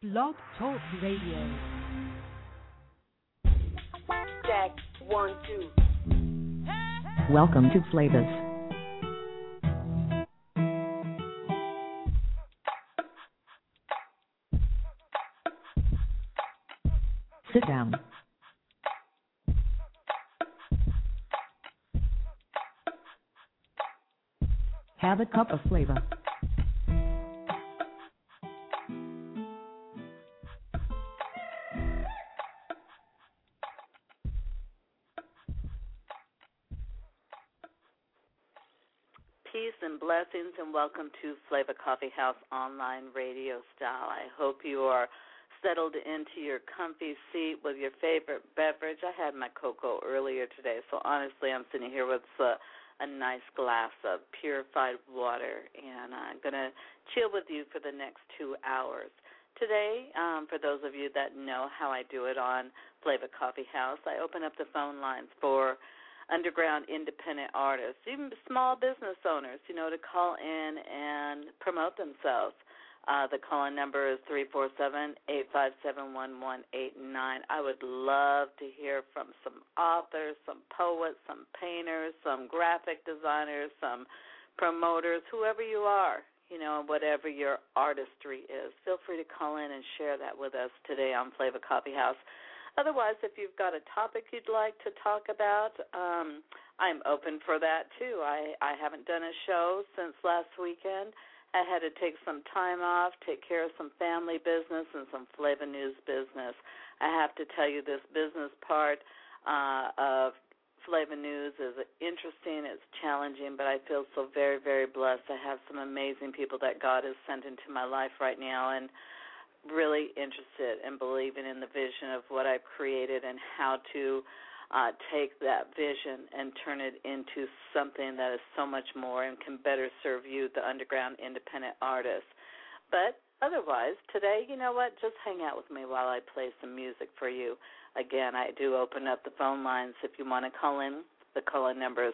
Blog Talk Radio. Check 1, 2. Welcome to Flavas. Sit down. Have a cup of flavor. Peace and blessings, and welcome to Flavor Coffee House online radio style. I hope you are settled into your comfy seat with your favorite beverage. I had my cocoa earlier today, so honestly I'm sitting here with a nice glass of purified water, and I'm going to chill with you for the next 2 hours. Today, for those of you that know how I do it on Flavor Coffee House, I open up the phone lines for underground independent artists, even small business owners, to call in and promote themselves. The call-in number is 347-857-1189. I would love to hear from some authors, some poets, some painters, some graphic designers, some promoters, whoever you are, whatever your artistry is. Feel free to call in and share that with us today on Flavor Coffee House. Otherwise, if you've got a topic you'd like to talk about, I'm open for that, too. I haven't done a show since last weekend. I had to take some time off, take care of some family business and some Flavor News business. I have to tell you, this business part of Flavor News is interesting, it's challenging, but I feel so very, very blessed. I have some amazing people that God has sent into my life right now, and really interested in believing in the vision of what I've created and how to take that vision and turn it into something that is so much more and can better serve you, the underground independent artist. But otherwise, today, you know what, just hang out with me while I play some music for you. Again, I do open up the phone lines if you want to call in. The call-in number is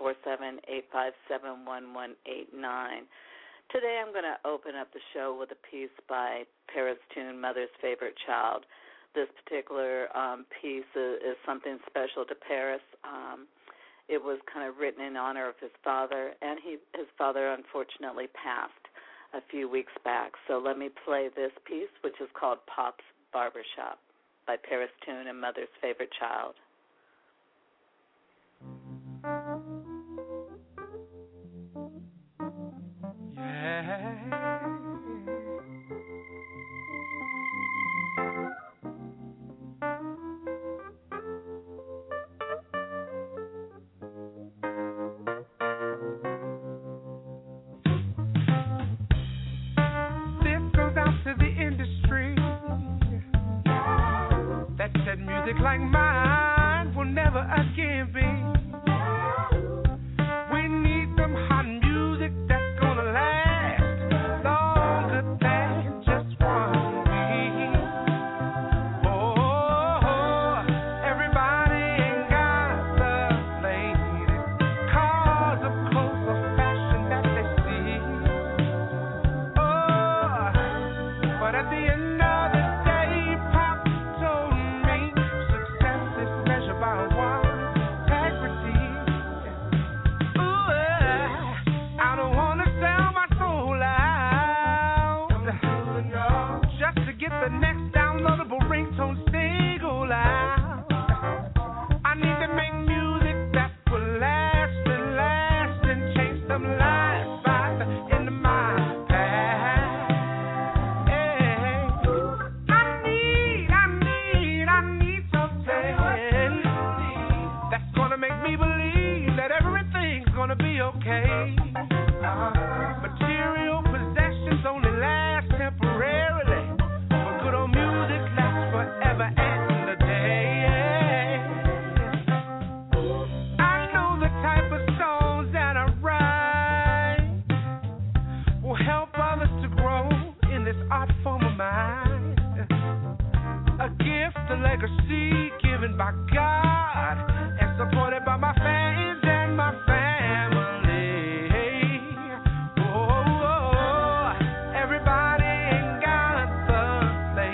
347-857-1189. Today I'm going to open up the show with a piece by Paris Tune, Mother's Favorite Child. This particular piece is something special to Paris. It was kind of written in honor of his father, and his father unfortunately passed a few weeks back. So let me play this piece, which is called Pop's Barbershop by Paris Tune and Mother's Favorite Child. Music like mine will never again be. We need some hot music that's gonna last longer than just 1 week. Oh, everybody ain't got the latest cause of clothes or fashion that they see. Oh, but at the end of the day, Pop told me by one's integrity. Ooh, I don't want to sell my soul out just to get the next downloadable ringtone single out. I need to make music that will last and change some lives by the end of my path. Hey, I need something that's gonna make me believe that everything's gonna be okay. Material possessions only last temporarily, but good old music lasts forever and a day. I know the type of songs that I write will help others to grow in this art form of mine. A gift, a legacy given by God and supported by my fans and my family. Oh, everybody ain't got the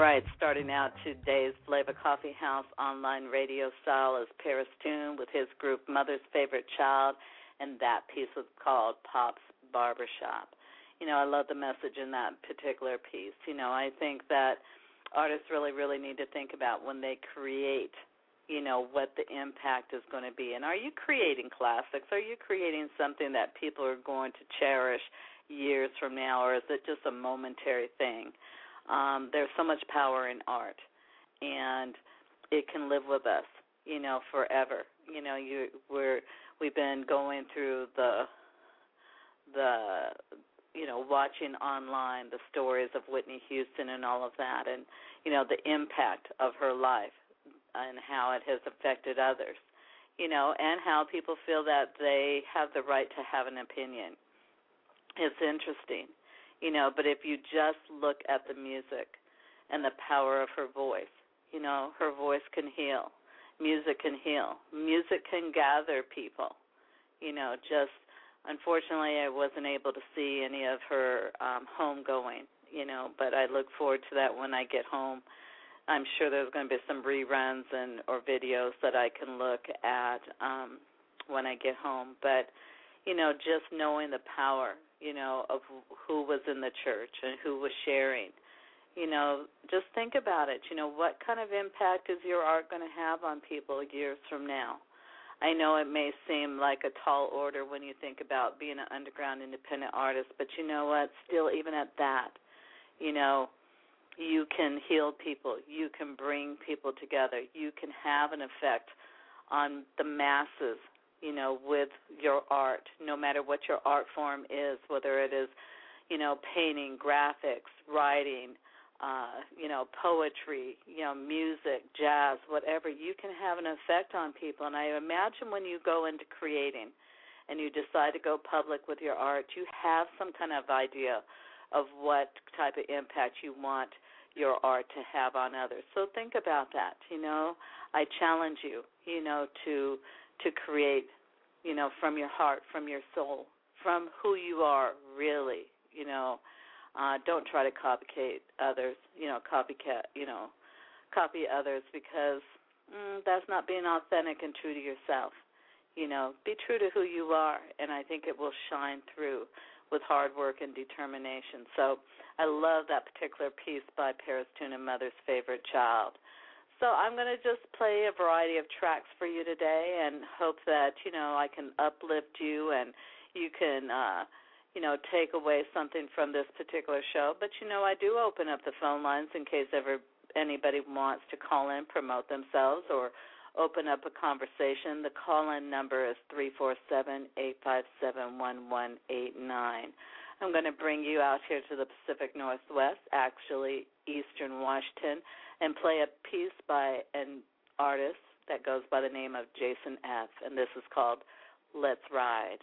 right, starting out today's Flavor Coffee House online radio style is Paris Tune with his group Mother's Favorite Child, and that piece was called Pop's Barbershop. You know, I love the message in that particular piece. You know, I think that artists really, really need to think about when they create, you know, what the impact is going to be. And are you creating classics? Are you creating something that people are going to cherish years from now, or is it just a momentary thing? There's so much power in art, and it can live with us, you know, forever. You know, we've been going through the you know, watching online the stories of Whitney Houston and all of that, and, you know, the impact of her life and how it has affected others, you know, and how people feel that they have the right to have an opinion. It's interesting, you know, but if you just look at the music and the power of her voice, you know, her voice can heal. Music can heal. Music can gather people, you know, just unfortunately, I wasn't able to see any of her homegoing, you know, but I look forward to that when I get home. I'm sure there's going to be some reruns or videos that I can look at when I get home. But, you know, just knowing the power, you know, of who was in the church and who was sharing, you know, just think about it. You know, what kind of impact is your art going to have on people years from now? I know it may seem like a tall order when you think about being an underground independent artist, but you know what? Still, even at that, you know, you can heal people. You can bring people together. You can have an effect on the masses, you know, with your art, no matter what your art form is, whether it is, you know, painting, graphics, writing, you know, poetry, you know, music, jazz, whatever. You can have an effect on people. And I imagine when you go into creating and you decide to go public with your art, you have some kind of idea of what type of impact you want your art to have on others. So think about that, you know. I challenge you, you know, to create, you know, from your heart, from your soul, from who you are really, you know. Don't try to copy others, you know, copy others, because that's not being authentic and true to yourself. You know, be true to who you are, and I think it will shine through with hard work and determination. So I love that particular piece by Paris Tune and Mother's Favorite Child. So I'm going to just play a variety of tracks for you today and hope that, you know, I can uplift you and you can you know, take away something from this particular show. But, you know, I do open up the phone lines in case anybody wants to call in, promote themselves, or open up a conversation. The call-in number is 347-857-1189. I'm going to bring you out here to the Pacific Northwest, actually Eastern Washington, and play a piece by an artist that goes by the name of Jason F., and this is called Let's Ride.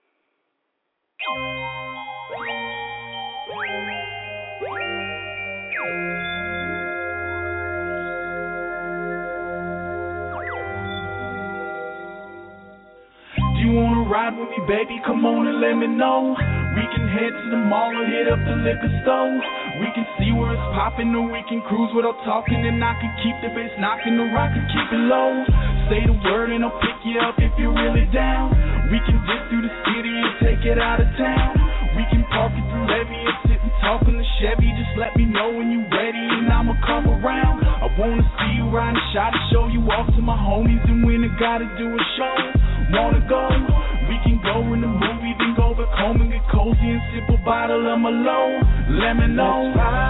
Do you wanna ride with me, baby? Come on and let me know. We can head to the mall or hit up the liquor store. We can see where it's poppin', or we can cruise without talking, and I can keep the bass knocking, or I can keep it low. Say the word and I'll pick you up if you're really down. We can dip through the city and take it out of town. We can park at the levee and sit and talk in the Chevy. Just let me know when you're ready and I'ma come around. I wanna see you riding shot and show you off to my homies, and when I gotta do a show, wanna go? We can go in the movie, then go back home and get cozy and sip a bottle of Merlot. Let me know.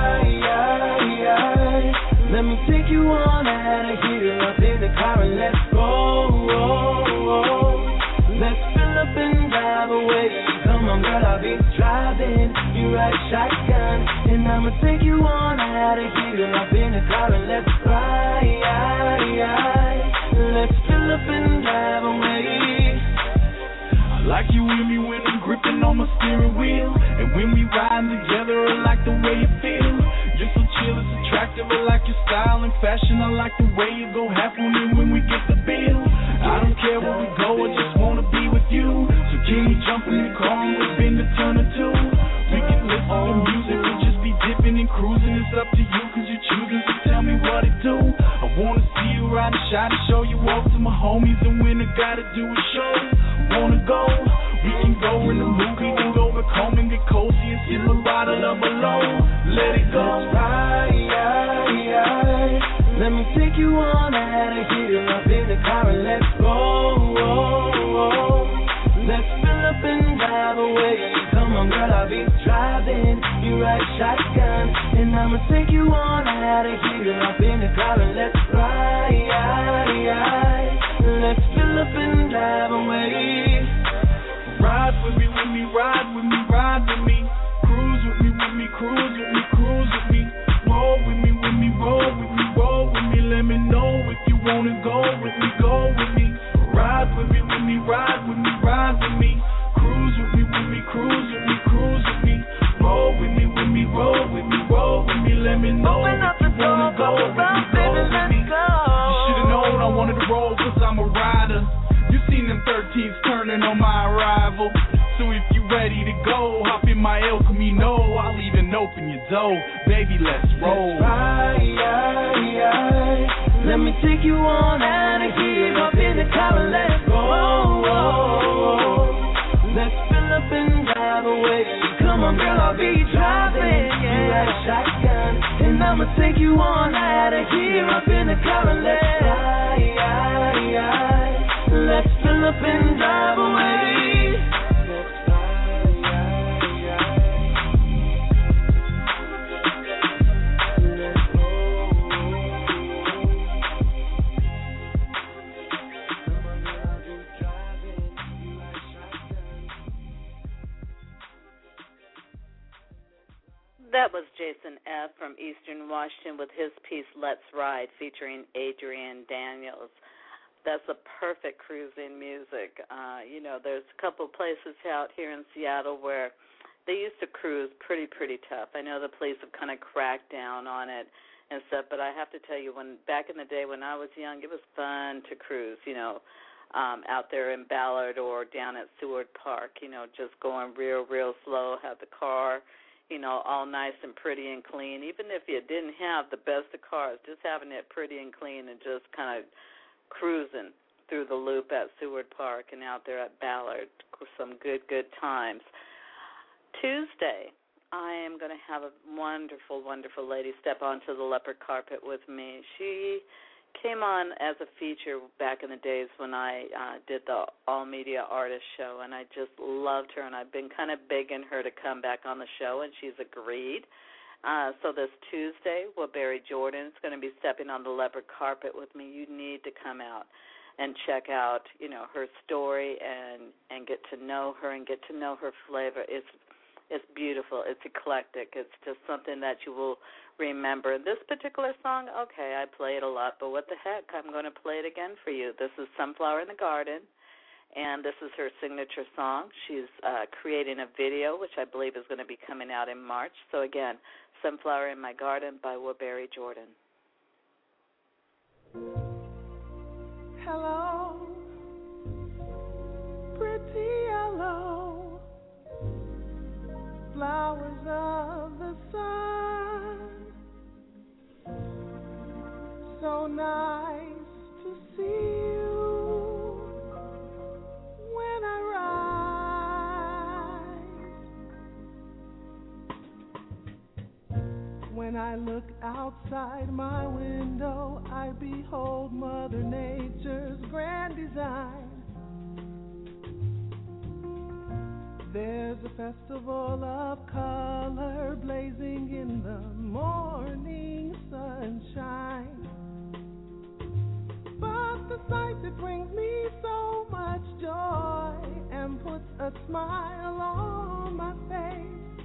Let me take you on out of here, up in the car and let's go. Let's fill up and drive away. Come on, girl, I'll be driving. You ride shotgun, and I'ma take you on out of here, up in the car and let's ride. Let's fill up and drive away. I like you with me when I'm gripping on my steering wheel, and when we riding together, I like the way you feel. You're so chill, it's attractive. I like your style and fashion. I like the way you go half on it when we get the bill. I don't care where we go, I just wanna be with you. So can we jump in the car and we've been to turn or two? We can listen to music or just be dipping and cruising. It's up to you, cause you're choosing to Wanna see you ride and shot and show you off to my homies, and when I gotta do a show, wanna go? We can go in the movie, then go back home and get cozy and sip a bottle of alone. Let it go. Let me take you on out of here, up in the car and let's go. Let's fill up and drive away. Come on, girl, I'll be driving. You ride shotgun, and I'ma take you on out of here, up in the car and let's ride. Let's fill up and drive away. Ride with me, ride with me, ride with me. Cruise with me, cruise with me, cruise with me. Roll with me, roll with me, roll with me. Let me know if you wanna go with me, go with me. Ride with me, ride with me, ride with me. Cruise with me, cruise with me, cruise with me. Roll with me, roll with me, roll with me. Let me know if you wanna go with me, go with me. You should've known I wanted to roll 'cause I'm a rider. You seen them 13s turning on my arrival. So if you ready to go, hop in my El Camino. I'll even open your door. Baby, let's roll. Let me take you on out of here, up in the car and let's go. Let's fill up and drive away. Come on, girl, I'll be driving. You got a shotgun, and I'ma take you on out of here, up in the car and let's ride. Let's fill up and drive away. That was Jason F. from Eastern Washington with his piece Let's Ride featuring Adrian Daniels. That's a perfect cruising music. There's a couple places out here in Seattle where they used to cruise pretty tough. I know the police have kind of cracked down on it and stuff, but I have to tell you, back in the day when I was young, it was fun to cruise, out there in Ballard or down at Seward Park, just going real slow, have the car, all nice and pretty and clean. Even if you didn't have the best of cars, just having it pretty and clean and just kind of cruising through the loop at Seward Park and out there at Ballard. Some good times. Tuesday, I am going to have a wonderful lady step onto the leopard carpet with me. She came on as a feature back in the days when I did the All Media Artist show, and I just loved her, and I've been kind of begging her to come back on the show, and she's agreed. So this Tuesday, Woodbury Jordan is going to be stepping on the leopard carpet with me. You need to come out and check out, her story and get to know her and get to know her flavor. It's beautiful. It's eclectic. It's just something that you will remember. This particular song, okay, I play it a lot, but what the heck, I'm going to play it again for you. This is Sunflower in the Garden, and this is her signature song. She's creating a video, which I believe is going to be coming out in March. So again, Sunflower in My Garden by Woodbury Jordan. Hello, pretty yellow flowers of the sun, so nice to see you when I rise. When I look outside my window, I behold Mother Nature's grand design. There's a festival of color blazing in the morning sunshine. But the sight that brings me so much joy and puts a smile on my face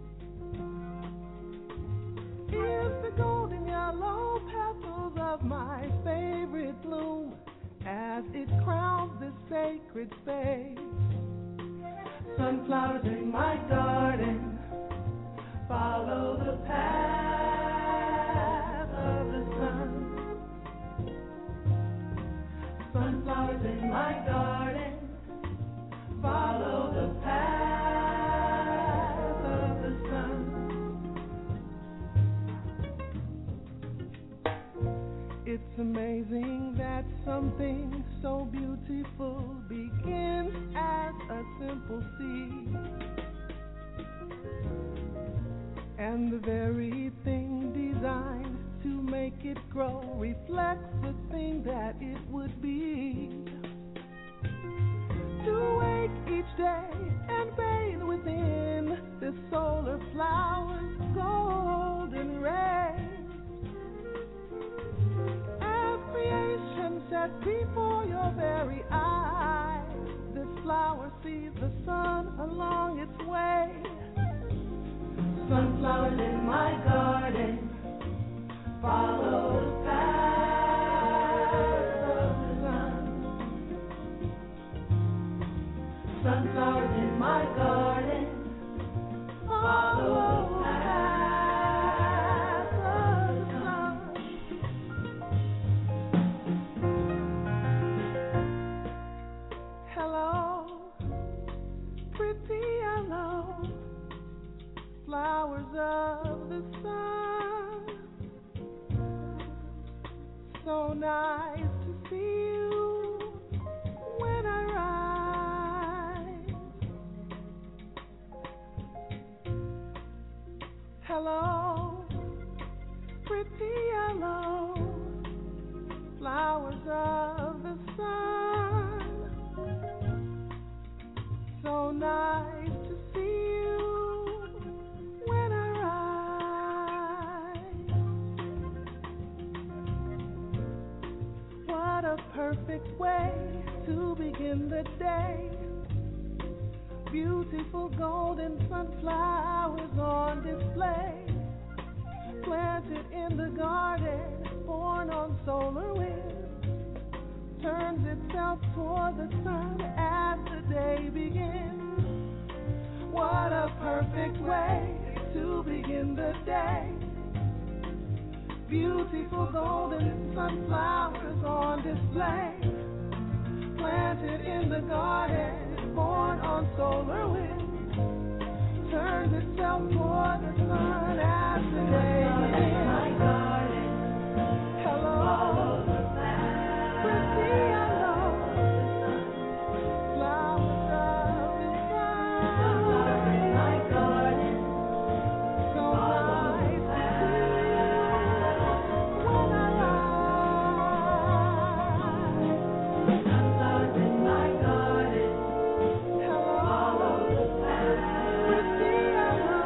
is the golden yellow petals of my favorite bloom as it crowns this sacred space. Sunflowers in my garden, follow the path of the sun. Sunflowers in my garden, follow the path of the sun. It's amazing that something so beautiful begins as a simple seed. And the very thing designed to make it grow reflects the thing that it would be. To wake each day and bathe within this solar flower's golden rays. As creation set before your very eyes, this flower sees the sun along its way. Sunflowers in my garden, follow the path of the sun. Sunflowers in my garden, follow the path of the sun. Hello, pretty hello, flowers of the sun. So nice to see you when I rise. Hello, pretty yellow, flowers of the sun. So nice to see you when I rise. What a perfect way to begin the day. Beautiful golden sunflowers on display. Planted in the garden, born on solar wind. Turns itself toward the sun as the day begins. What a perfect way to begin the day. Beautiful golden sunflowers on display. Planted in the garden, born on solar wind. Turns itself toward the sun as the day begins. My garden, hello, pretty hello, flowers of the sun. My garden, so nice to see when I rise. Sunflowers in my garden, hello, pretty hello,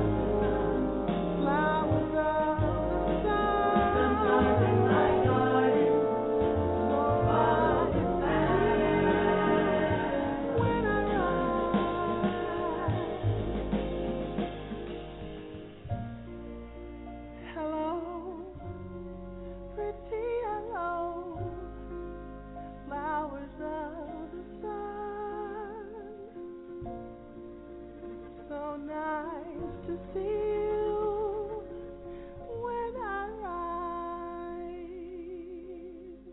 flowers of the sun. Sunflowers in my garden, so nice to see when I rise. Hello, pretty hello, flowers of the sun. So nice to see you when I rise.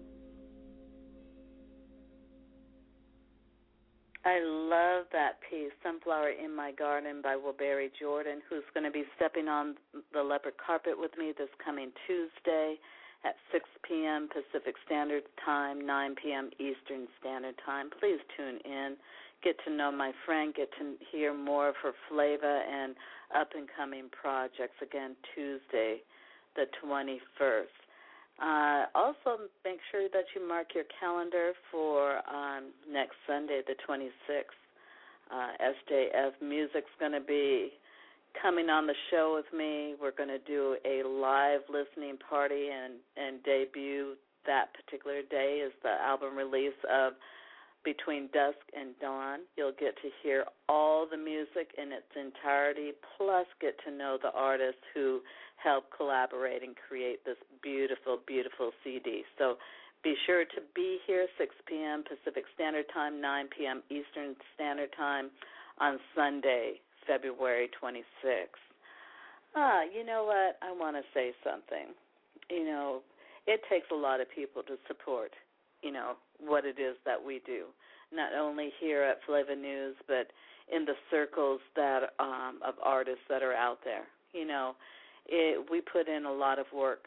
I love that piece, Sunflower in My Garden by Wilberry Jordan, who's going to be stepping on the leopard carpet with me this coming Tuesday at 6 p.m. Pacific Standard Time, 9 p.m. Eastern Standard Time. Please tune in, get to know my friend, get to hear more of her flavor and up-and-coming projects. Again, Tuesday, the 21st. Also, make sure that you mark your calendar for next Sunday, the 26th. SJF Music's going to be coming on the show with me. We're going to do a live listening party and debut that particular day is the album release of Between Dusk and Dawn. You'll get to hear all the music in its entirety, plus get to know the artists who helped collaborate and create this beautiful, beautiful CD. So be sure to be here 6 p.m. Pacific Standard Time, 9 p.m. Eastern Standard Time on Sunday, February 26th. You know what? I want to say something. You know, it takes a lot of people to support, you know, what it is that we do, not only here at Flavor News, but in the circles that of artists that are out there. You know, we put in a lot of work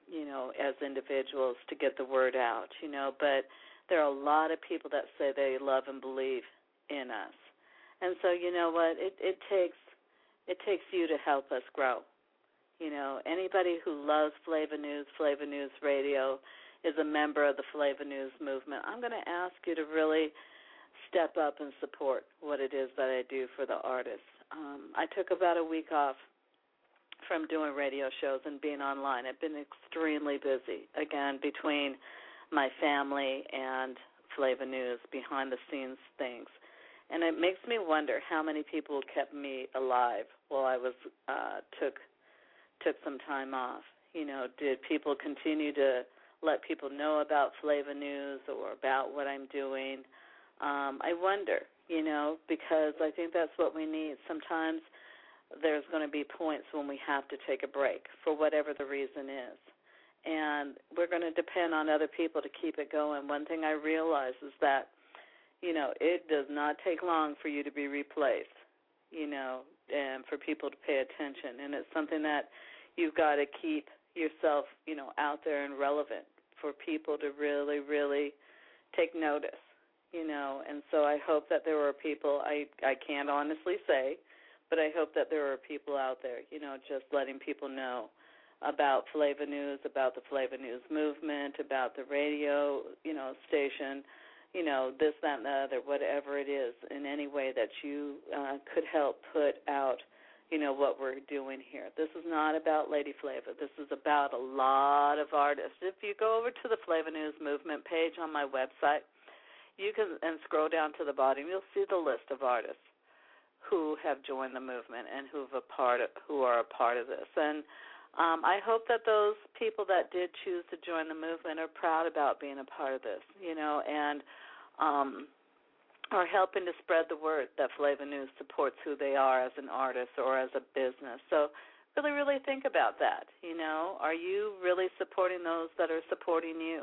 as individuals to get the word out, but there are a lot of people that say they love and believe in us. And so, you know what, it takes you to help us grow. Anybody who loves Flavor News Radio, is a member of the Flavor News movement, I'm going to ask you to really step up and support what it is that I do for the artists. I took about a week off from doing radio shows and being online. I've been extremely busy, again, between my family and Flavor News, behind-the-scenes things. And it makes me wonder how many people kept me alive while I was took some time off. Did people continue to let people know about Flavor News or about what I'm doing? I wonder, because I think that's what we need. Sometimes there's going to be points when we have to take a break for whatever the reason is. And we're going to depend on other people to keep it going. One thing I realize is that, it does not take long for you to be replaced, and for people to pay attention. And it's something that you've got to keep yourself, out there and relevant for people to really, really take notice, And so I hope that there were people, I can't honestly say, but I hope that there are people out there, just letting people know about Flavor News, about the Flavor News movement, about the radio, station, this, that, and the other, whatever it is, in any way that you could help put out, what we're doing here. This is not about Lady Flavor. This is about a lot of artists. If you go over to the Flavor News movement page on my website, you can and scroll down to the bottom, you'll see the list of artists who have joined the movement and who are a part of this. And I hope that those people that did choose to join the movement are proud about being a part of this, and are helping to spread the word that Flavor News supports who they are as an artist or as a business. So really, really think about that. Are you really supporting those that are supporting you?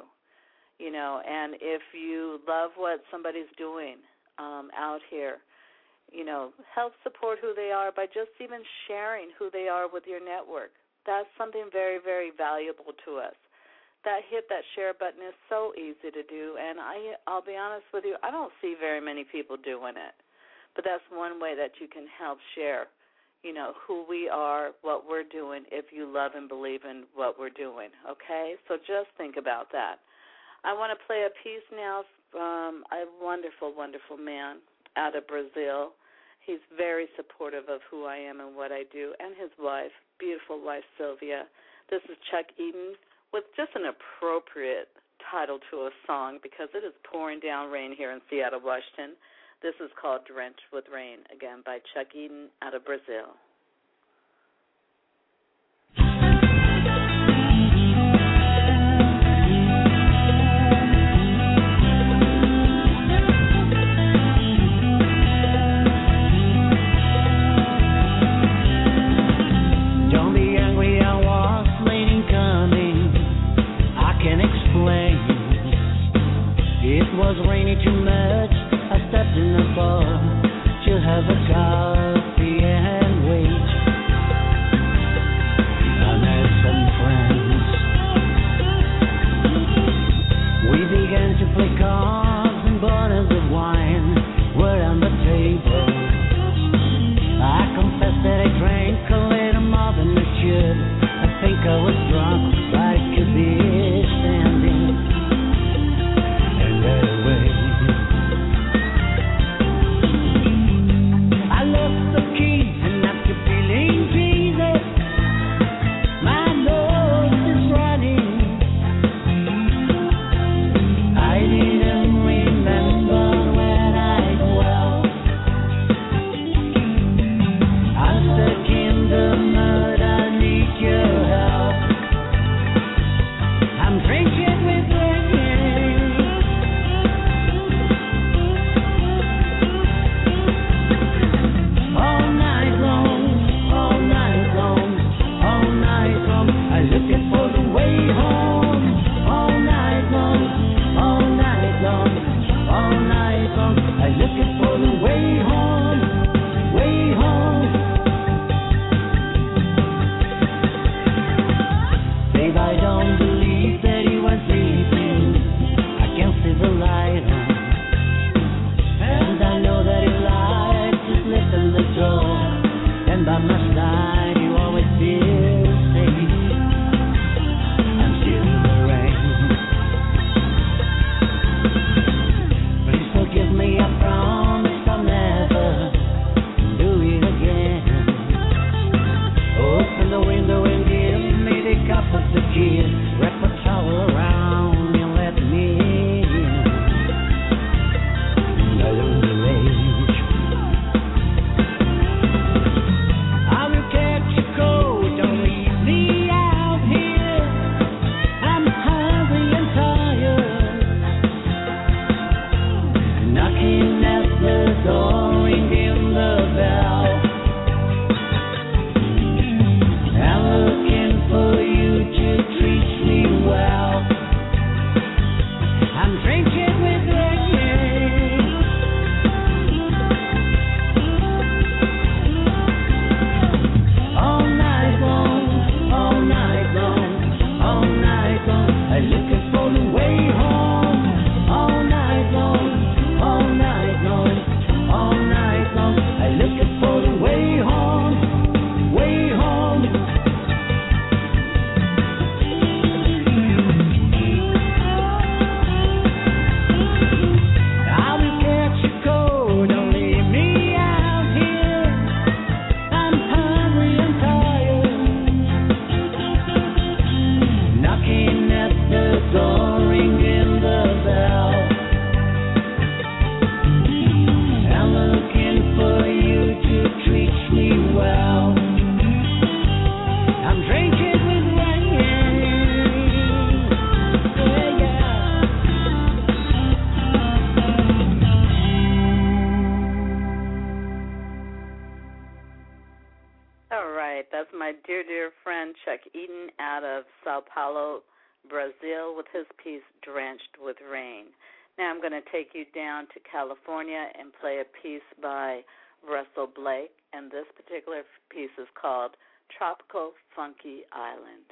And if you love what somebody's doing out here, help support who they are by just even sharing who they are with your network. That's something very, very valuable to us. That share button is so easy to do, and I'll be honest with you, I don't see very many people doing it. But that's one way that you can help share, who we are, what we're doing, if you love and believe in what we're doing, okay? So just think about that. I want to play a piece now from a wonderful, wonderful man out of Brazil. He's very supportive of who I am and what I do, and his wife, beautiful wife, Sylvia. This is Chuck Eden with just an appropriate title to a song because it is pouring down rain here in Seattle, Washington. This is called Drenched with Rain, again, by Chuck Eden out of Brazil. Was raining too much, I stepped in the bar to have a coffee and wait. I met some friends. We began to play cards and bottles of wine were on the table. I confess that I drank a little more than I should. I think I was drunk, but I could be standing. I didn't dear friend Chuck Eaton out of Sao Paulo, Brazil, with his piece Drenched with Rain. Now I'm going to take you down to California and play a piece by Russell Blake, and this particular piece is called Tropical Funky Island.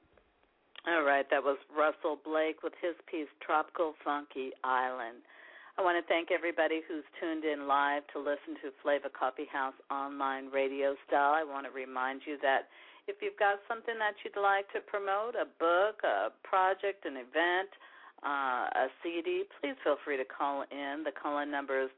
All right, that was Russell Blake with his piece Tropical Funky Island. I want to thank everybody who's tuned in live to listen to Flavor Coffee House online radio style. I want to remind you that if you've got something that you'd like to promote, a book, a project, an event, a CD, please feel free to call in. The call-in number is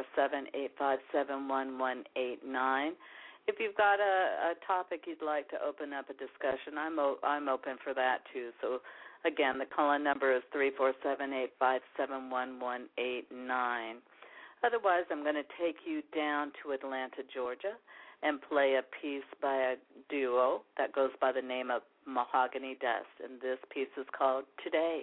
347-857-1189. If you've got a topic you'd like to open up a discussion, I'm open for that too. So, again, the call-in number is 347-857-1189. Otherwise, I'm going to take you down to Atlanta, Georgia, and play a piece by a duo that goes by the name of Mahogany Dust. And this piece is called Today.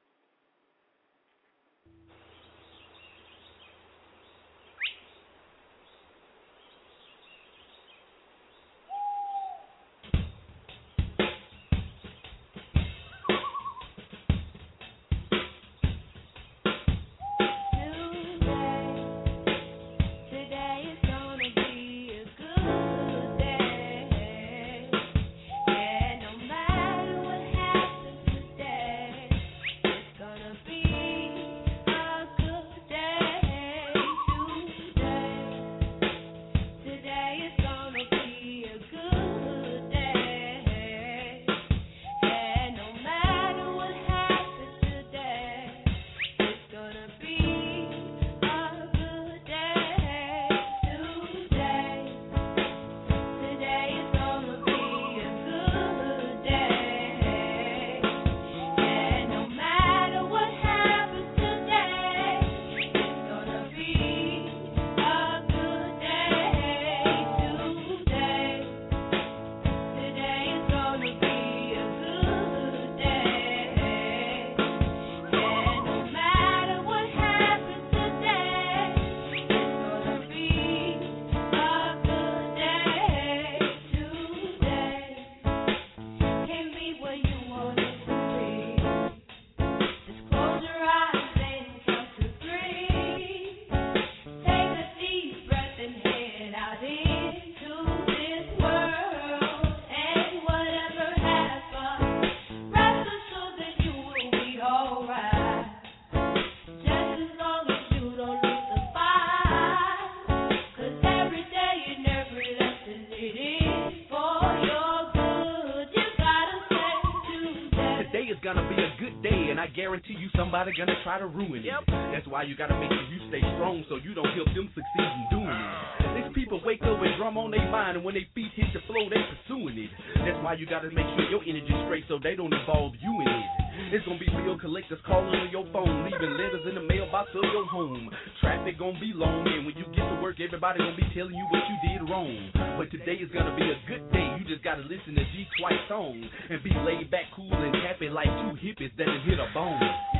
Guarantee you somebody gonna try to ruin it. That's why you gotta make sure you stay strong so you don't help them succeed in doing it. These people wake up and drum on their mind, and when their feet hit the floor, they pursuing it. That's why you gotta make sure your energy's straight so they don't involve you in it. It's gonna be bill collectors calling on your phone, leaving letters in the mailbox of your home. Traffic gonna be long, and when you get to work, everybody gonna be telling you what you did wrong. But today is gonna be a good day. You just gotta listen to G Twice song and be laid back, cool, and happy like two hippies that have hit a bone.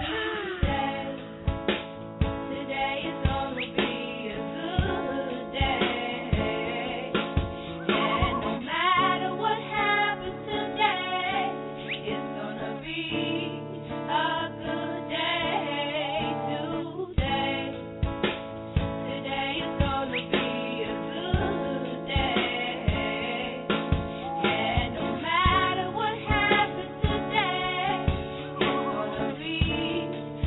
Today is gonna be a good day. And no matter what happens today, it's gonna be a good day today. Today is gonna be a good day. And no matter what happens today, it's gonna be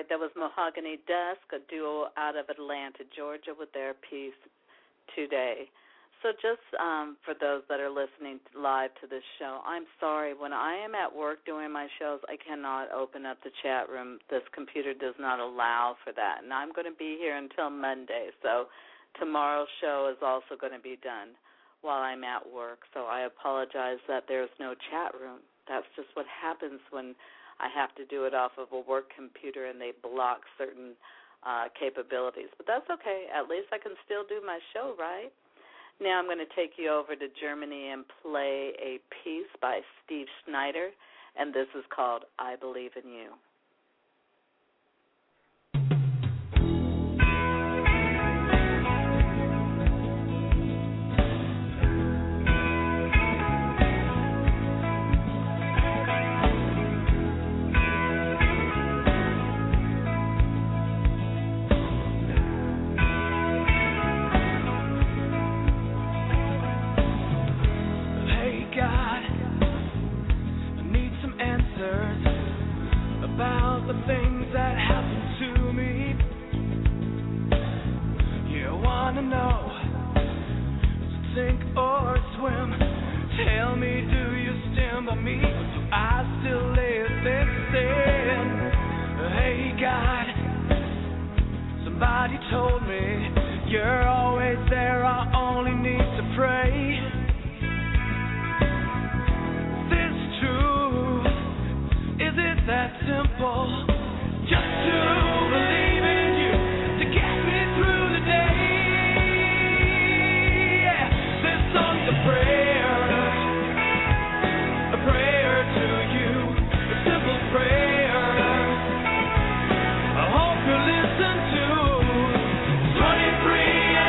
that was Mahogany Dusk, a duo out of Atlanta, Georgia, with their piece Today. So just for those that are listening live to this show, I'm sorry. When I am at work doing my shows, I cannot open up the chat room. This computer does not allow for that. And I'm going to be here until Monday. So tomorrow's show is also going to be done while I'm at work. So I apologize that there's no chat room. That's just what happens when I have to do it off of a work computer and they block certain capabilities. But that's okay. At least I can still do my show, right? Now I'm going to take you over to Germany and play a piece by Steve Schneider, and this is called I Believe in You. The things that happen to me, you wanna know, sink or swim, tell me, do you stand by me, I still live this sin, hey God, somebody told me, you're always there, I only need to pray, this true, is it that simple? Just to believe in you, to get me through the day. Yeah, this song's a prayer to you, a simple prayer. I hope you listen to 23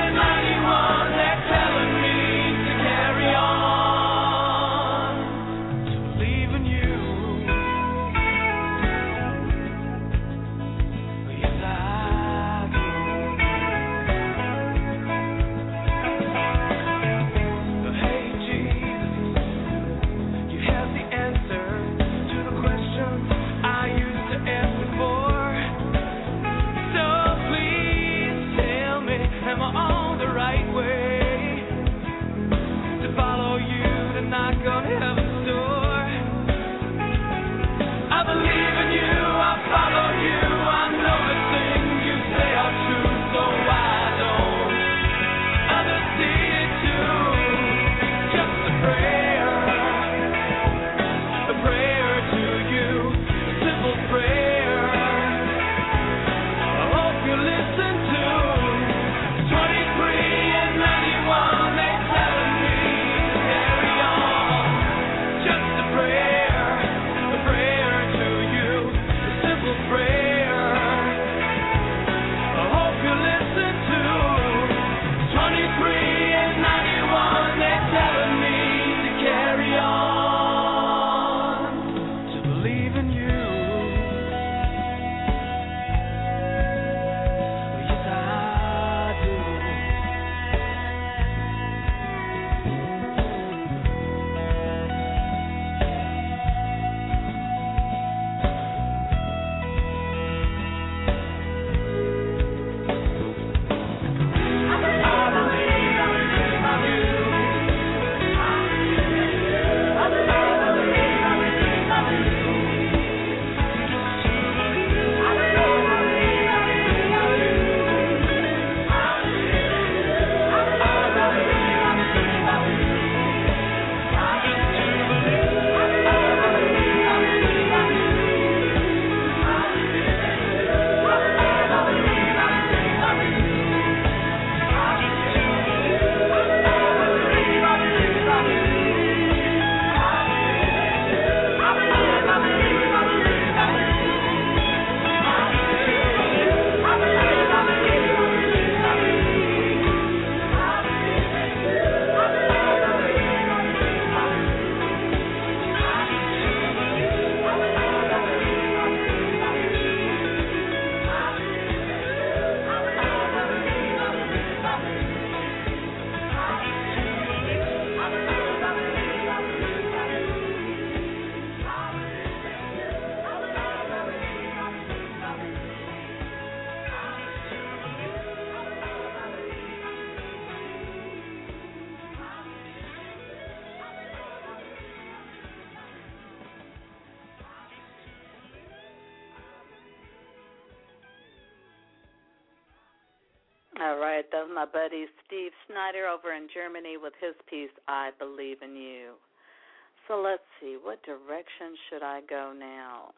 All right, that's my buddy Steve Snyder over in Germany with his piece, I Believe in You. So let's see, what direction should I go now?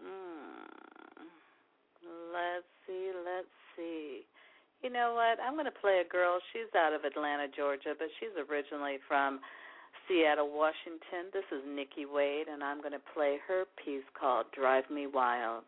Let's see. You know what? I'm going to play a girl. She's out of Atlanta, Georgia, but she's originally from Seattle, Washington. This is Nikki Wade, and I'm going to play her piece called Drive Me Wild.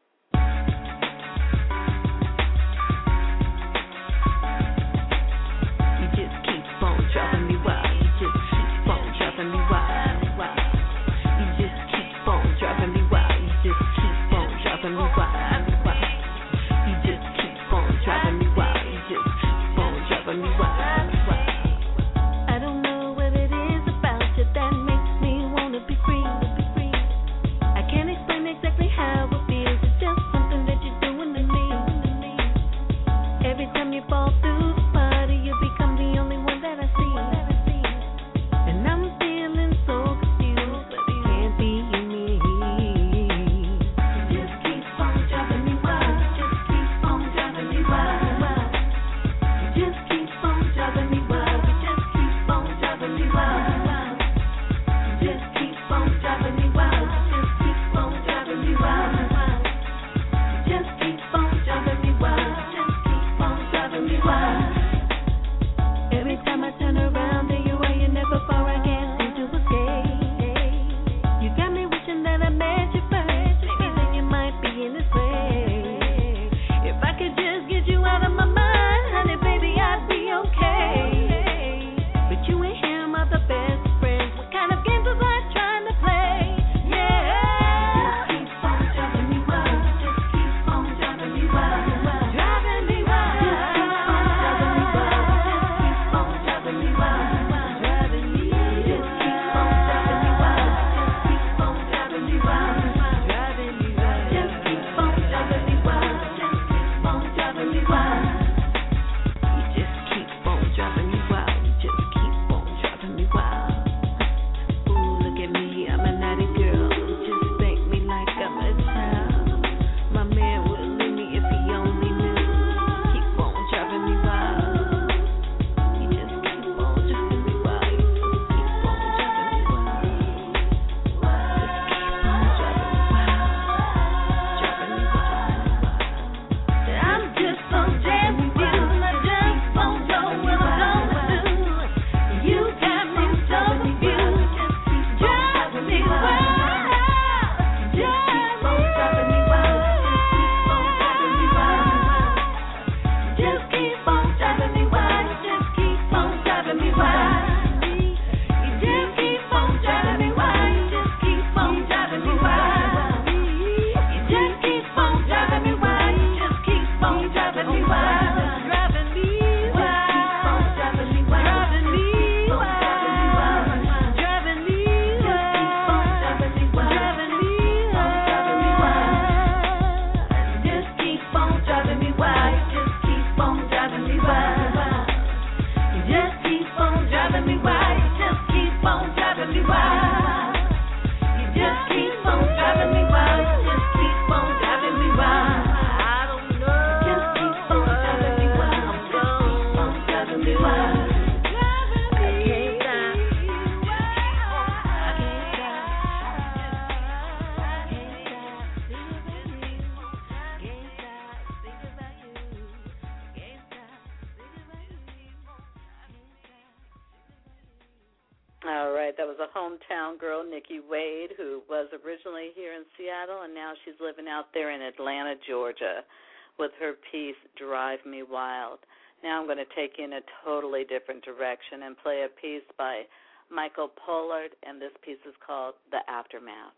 You just keep on driving me wild. You just keep on driving me wild. You just keep on driving me wild. You just keep on driving me wild. You just keep on driving me wild. You just keep on driving me wild. I don't know what it is about you that makes me wanna be free. I can't explain exactly how it feels. It's just something that you're doing to me. Every time you fall through the party, you become the only one that I see. And I'm feeling so confused, but it can't be me. You just keep on driving me wild. Just keep on driving me wild. You just keep on driving me wild. You just keep on driving me wild. You just keep on driving me wild. You just keep on driving me wild. You just keep on driving me wild. Just keep on driving me wild. Every time I turn around, there you are, you're never far, I can't seem to escape. You got me wishing that I met you first. Maybe then you might be in this way. If I could just get you out of my mind, honey, baby, I'd be okay. But you and him are the best friends. What kind of games was I trying to play? Yeah. Just keep on driving me wild. Just keep on driving me wild. Driving me wild. Just keep on driving me wild. Driving me wild. Just keep on driving me wild. Just keep on driving me wild. Driving me wild. Just keep on driving me wild. Just keep on driving me wild. You just keep on driving me wild. You just keep on driving me wild. Ooh, look at me, I'm a naughty girl. You just spank me like I'm a child. My man would leave me if he only knew. Keep on driving me wild. You just keep on driving me wild. You just keep on driving me wild. Just keep on driving me wild. Driving me wild. I'm just so damn with you. I just don't know what I'm gonna do. You got me so confused. Drive me wild. Drive me wild. Just keep on driving me wild. Just keep on driving me wild. You just keep on driving me wild. You just keep on driving me wild. You just keep on driving me wild. You just keep on driving me wild. Driving me wild. Driving me wild. Driving me wild. Driving me wild. Driving me wild. Driving me wild. Just keep on driving me wild. Just keep on driving me wild. You just keep on driving me wild. You just keep on driving me wild. You just keep on driving me wild. You just keep on driving me wild. I don't know. Just keep on driving me wild. Just keep on driving me wild. I can't stop. I can't stop. I can't stop. Thinking about you. Can't stop. Thinking about you. Can't stop. Thinking about you. All right, that was a hometown girl, Nikki Wade, who was originally here in Seattle, and now she's living out there in Atlanta, Georgia, with her piece, Drive Me Wild. Now I'm going to take you in a totally different direction and play a piece by Michael Pollard, and this piece is called The Aftermath.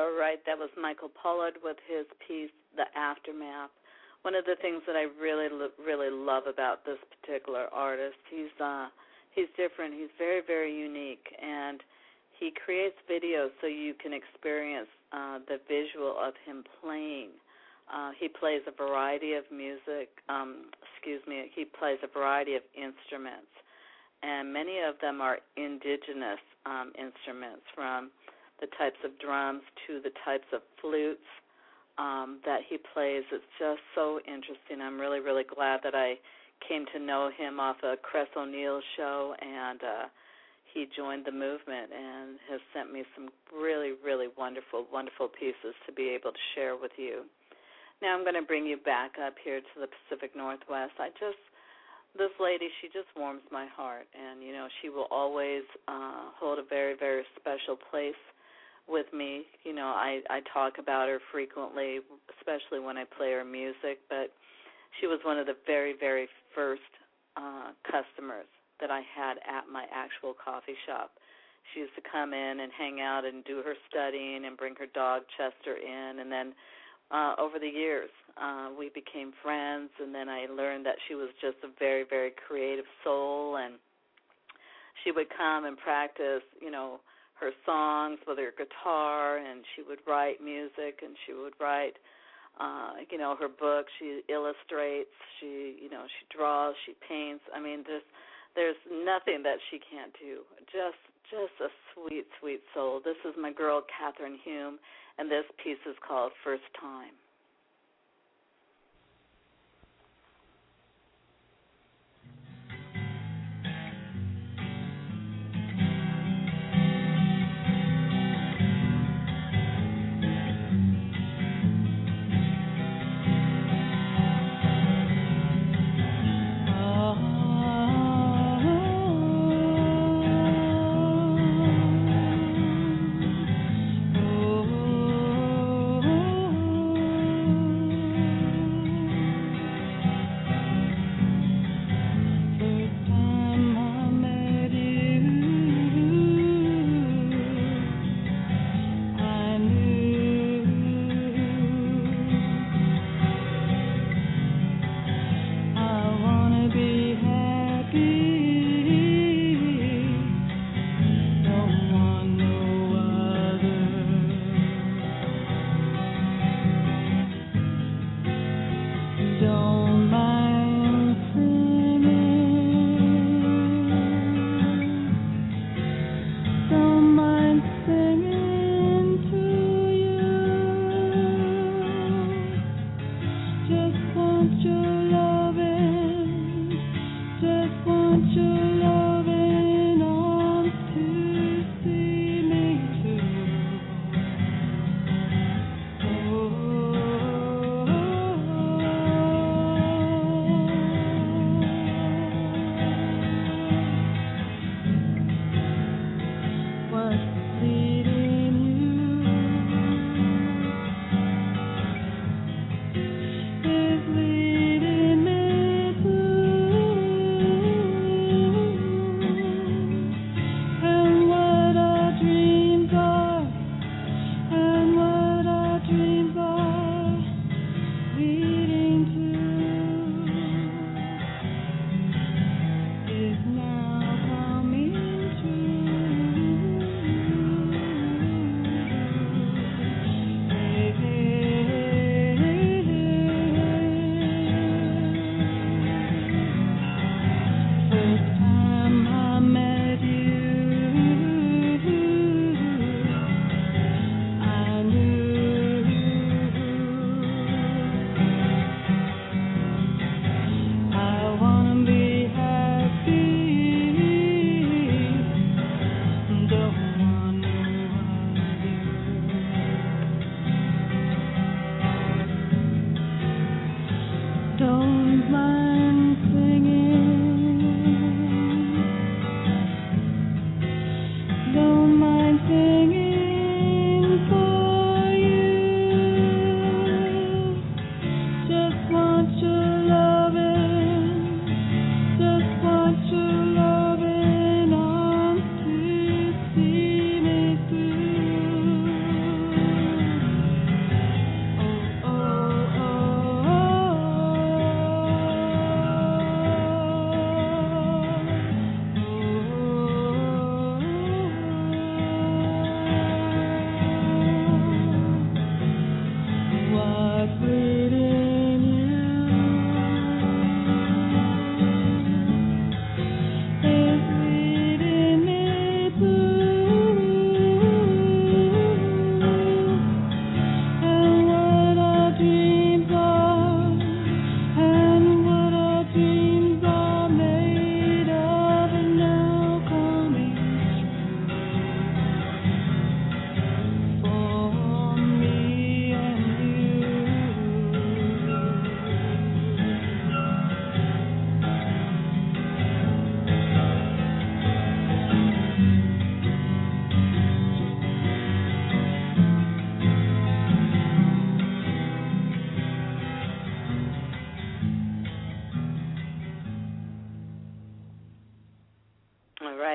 All right, that was Michael Pollard with his piece, The Aftermath. One of the things that I really love about this particular artist, he's different. He's very, very unique, and he creates videos so you can experience the visual of him playing. He plays a variety of music. He plays a variety of instruments, and many of them are indigenous instruments, from the types of drums to the types of flutes that he plays. It's just so interesting. I'm really, really glad that I came to know him off a Cress O'Neill show, and he joined the movement and has sent me some really, really wonderful, wonderful pieces to be able to share with you. Now I'm going to bring you back up here to the Pacific Northwest. This lady, she just warms my heart, and, you know, she will always hold a very, very special place with me. You know, I talk about her frequently, especially when I play her music, but she was one of the very, very first customers that I had at my actual coffee shop. She used to come in and hang out and do her studying and bring her dog Chester in, and then over the years we became friends, and then I learned that she was just a very, very creative soul, and she would come and practice, you know, her songs with her guitar, and she would write music, and she would write you know, her book. She illustrates, she draws, she paints. I mean, there's nothing that she can't do. Just a sweet, sweet soul. This is my girl, Catherine Hume, and this piece is called First Time.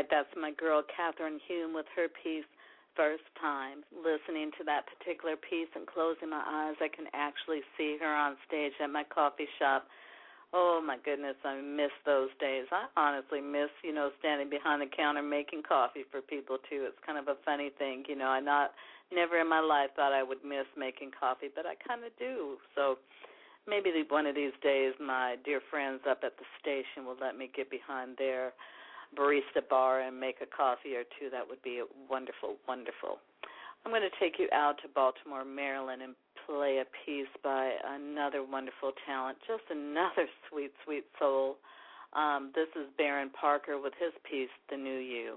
That's my girl Catherine Hume with her piece, First Time. Listening to that particular piece and closing my eyes, I can actually see her on stage at my coffee shop. Oh, my goodness, I miss those days. I honestly miss, standing behind the counter making coffee for people, too. It's kind of a funny thing. I never in my life thought I would miss making coffee, but I kind of do. So maybe one of these days my dear friends up at the station will let me get behind their barista bar and make a coffee or two. That would be wonderful, wonderful. I'm going to take you out to Baltimore, Maryland, and play a piece by another wonderful talent, just another sweet, sweet soul. This is Baron Parker with his piece, The New You.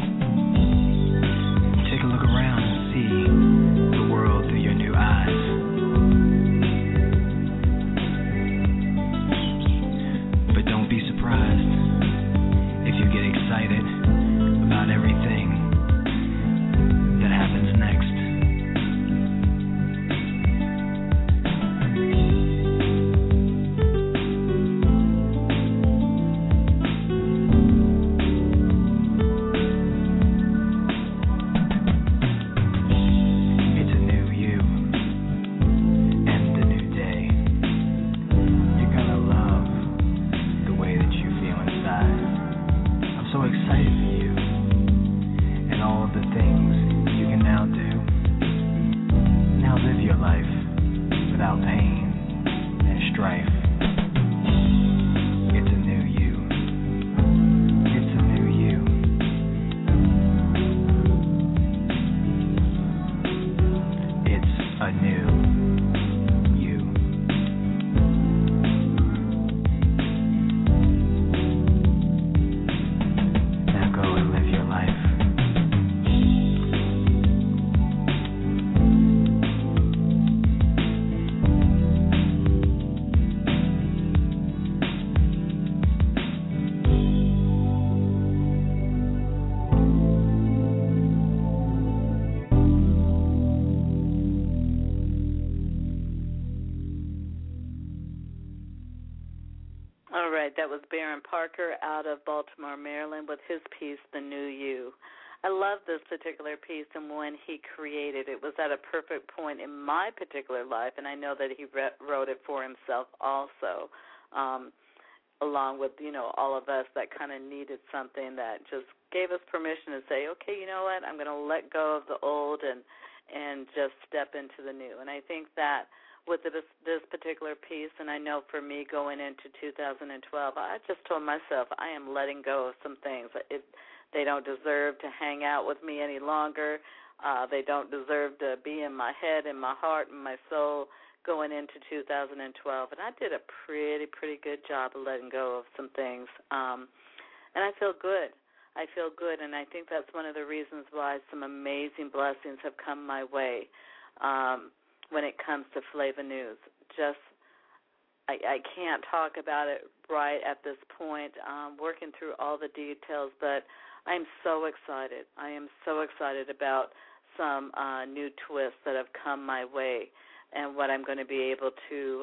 Take a look around and see the world through your new eyes. I'm so excited for you and all of the things you can now do. Now live your life without pain and strife. It's a new you. It's a new you. It's a new you. Now go and live your life. All right, that was Baron Parker out of Baltimore, Maryland, with his piece, The New You. I love this particular piece, and when he created it was at a perfect point in my particular life, and I know that he wrote it for himself also, along with, all of us that kind of needed something that just gave us permission to say, okay, you know what, I'm going to let go of the old and just step into the new. And I think that with this particular piece, and I know for me going into 2012, I just told myself I am letting go of some things. They don't deserve to hang out with me any longer. They don't deserve to be in my head, in my heart, and my soul going into 2012. And I did a pretty good job of letting go of some things. And I feel good. I feel good, and I think that's one of the reasons why some amazing blessings have come my way. When it comes to Flava News. I can't talk about it right at this point, working through all the details, but I'm so excited. I am so excited about some new twists that have come my way and what I'm going to be able to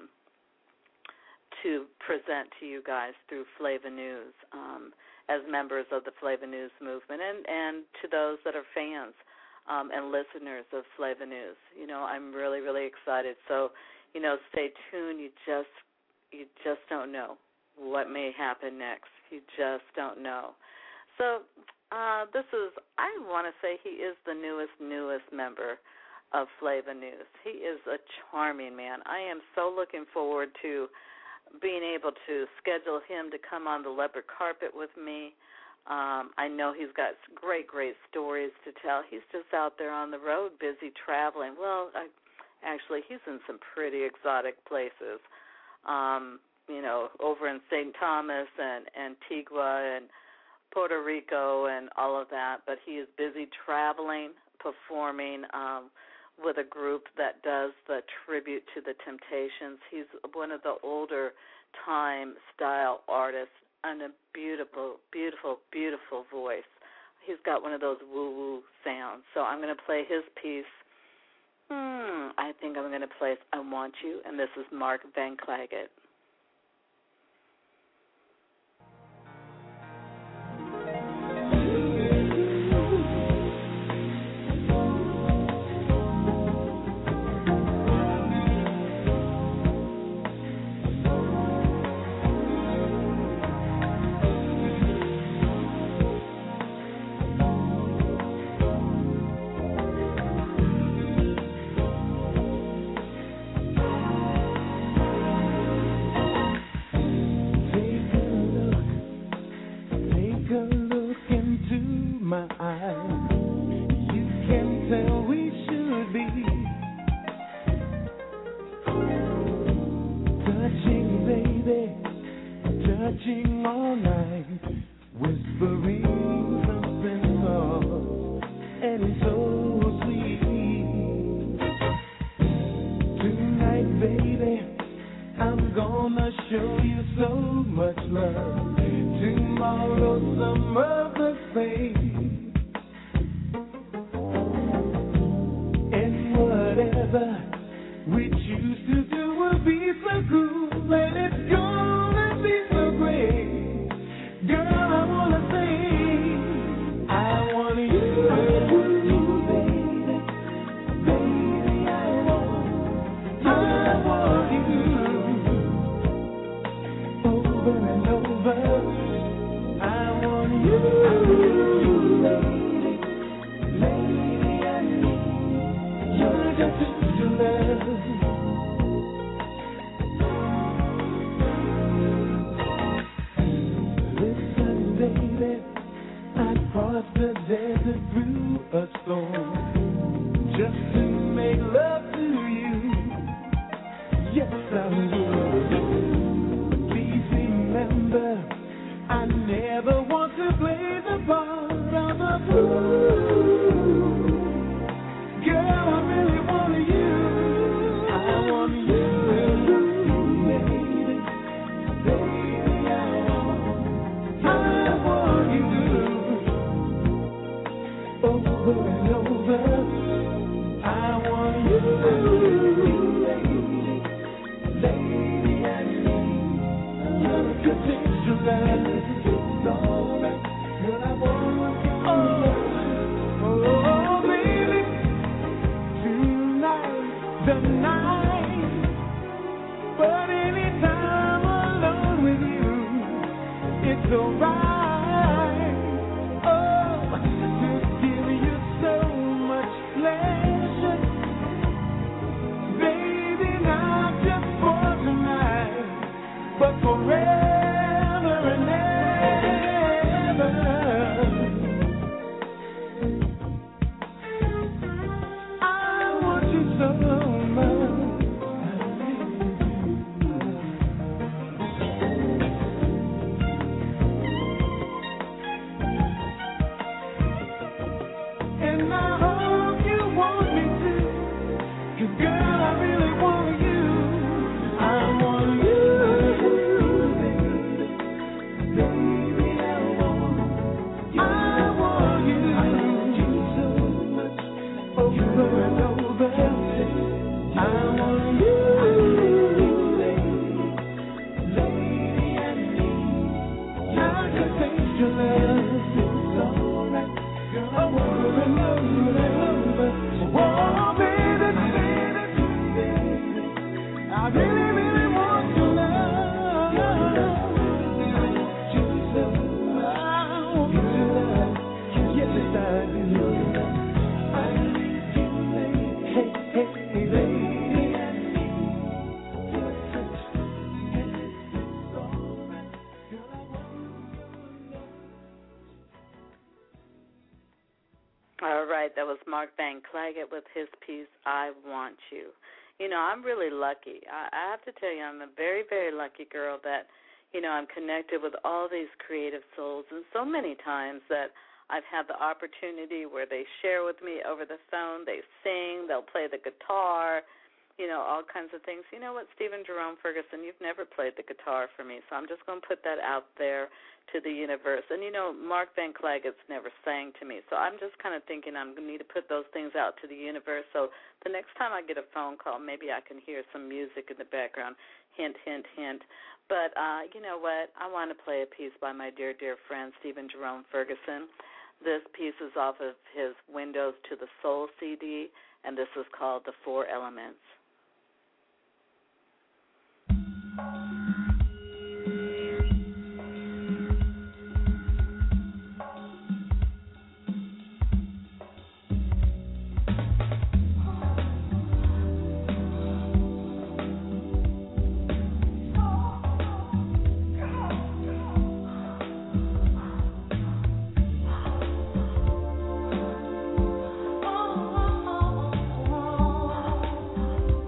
present to you guys through Flava News as members of the Flava News movement and to those that are fans. And listeners of Flava News. I'm really excited. So, stay tuned. You just don't know what may happen next. You just don't know. So, I want to say he is the newest member of Flava News. He is a charming man. I am so looking forward to being able to schedule him to come on the leopard carpet with me. I know he's got great stories to tell. He's just out there on the road, busy traveling. Well, actually, he's in some pretty exotic places, over in St. Thomas and Antigua and Puerto Rico and all of that. But he is busy traveling, performing with a group that does the tribute to the Temptations. He's one of the older time style artists. And a beautiful voice. He's got one of those woo-woo sounds. So I'm going to play his piece. I think I'm going to play I Want You, and this is Mark Van Clagett. Girl, I wanna say you, lady, I need your confidential love. Listen, baby, I'd cross the desert through a storm just to make love to you. Yes, I would. Please remember, I never want to play the part of a fool. Girl, I really want you. I want you, baby. Baby, I want you. Over and over, I want you, baby. Lady, I need your confidential love. It's alright, girl, I want you. Oh, baby, tonight, the night, but anytime alone with you, it's alright. Oh, to give you so much pleasure, baby, not just for tonight, but forever and ever. I want you so much. And I hope you want me to, 'cause girl, I really want you. I want you, baby. Baby, I want you. I want you so much, over and over. I want you, lady. Lady, I need your confidential love. It's alright, girl, over and over and over. Oh, baby, baby, baby, I really, really want your love. I want you so much. I want your love. Yes, I do. I need you, lady. Hey, hey, hey, lady, I need your touch. And it's alright, girl, I want your love. All right, that was Mark Van Clagett with his piece, I Want You. You know, I'm really lucky. I have to tell you, I'm a very, very lucky girl that, you know, I'm connected with all these creative souls, and so many times that I've had the opportunity where they share with me over the phone, they sing, they'll play the guitar, you know, all kinds of things. You know what, Stephen Jerome Ferguson, you've never played the guitar for me, so I'm just going to put that out there to the universe. And, you know, Mark Van Clagett's never sang to me, so I'm just kind of thinking I'm going to need to put those things out to the universe, so the next time I get a phone call, maybe I can hear some music in the background, hint, hint, hint. But you know what, I want to play a piece by my dear, dear friend, Stephen Jerome Ferguson. This piece is off of his Windows to the Soul CD, and this is called The Four Elements. Oh,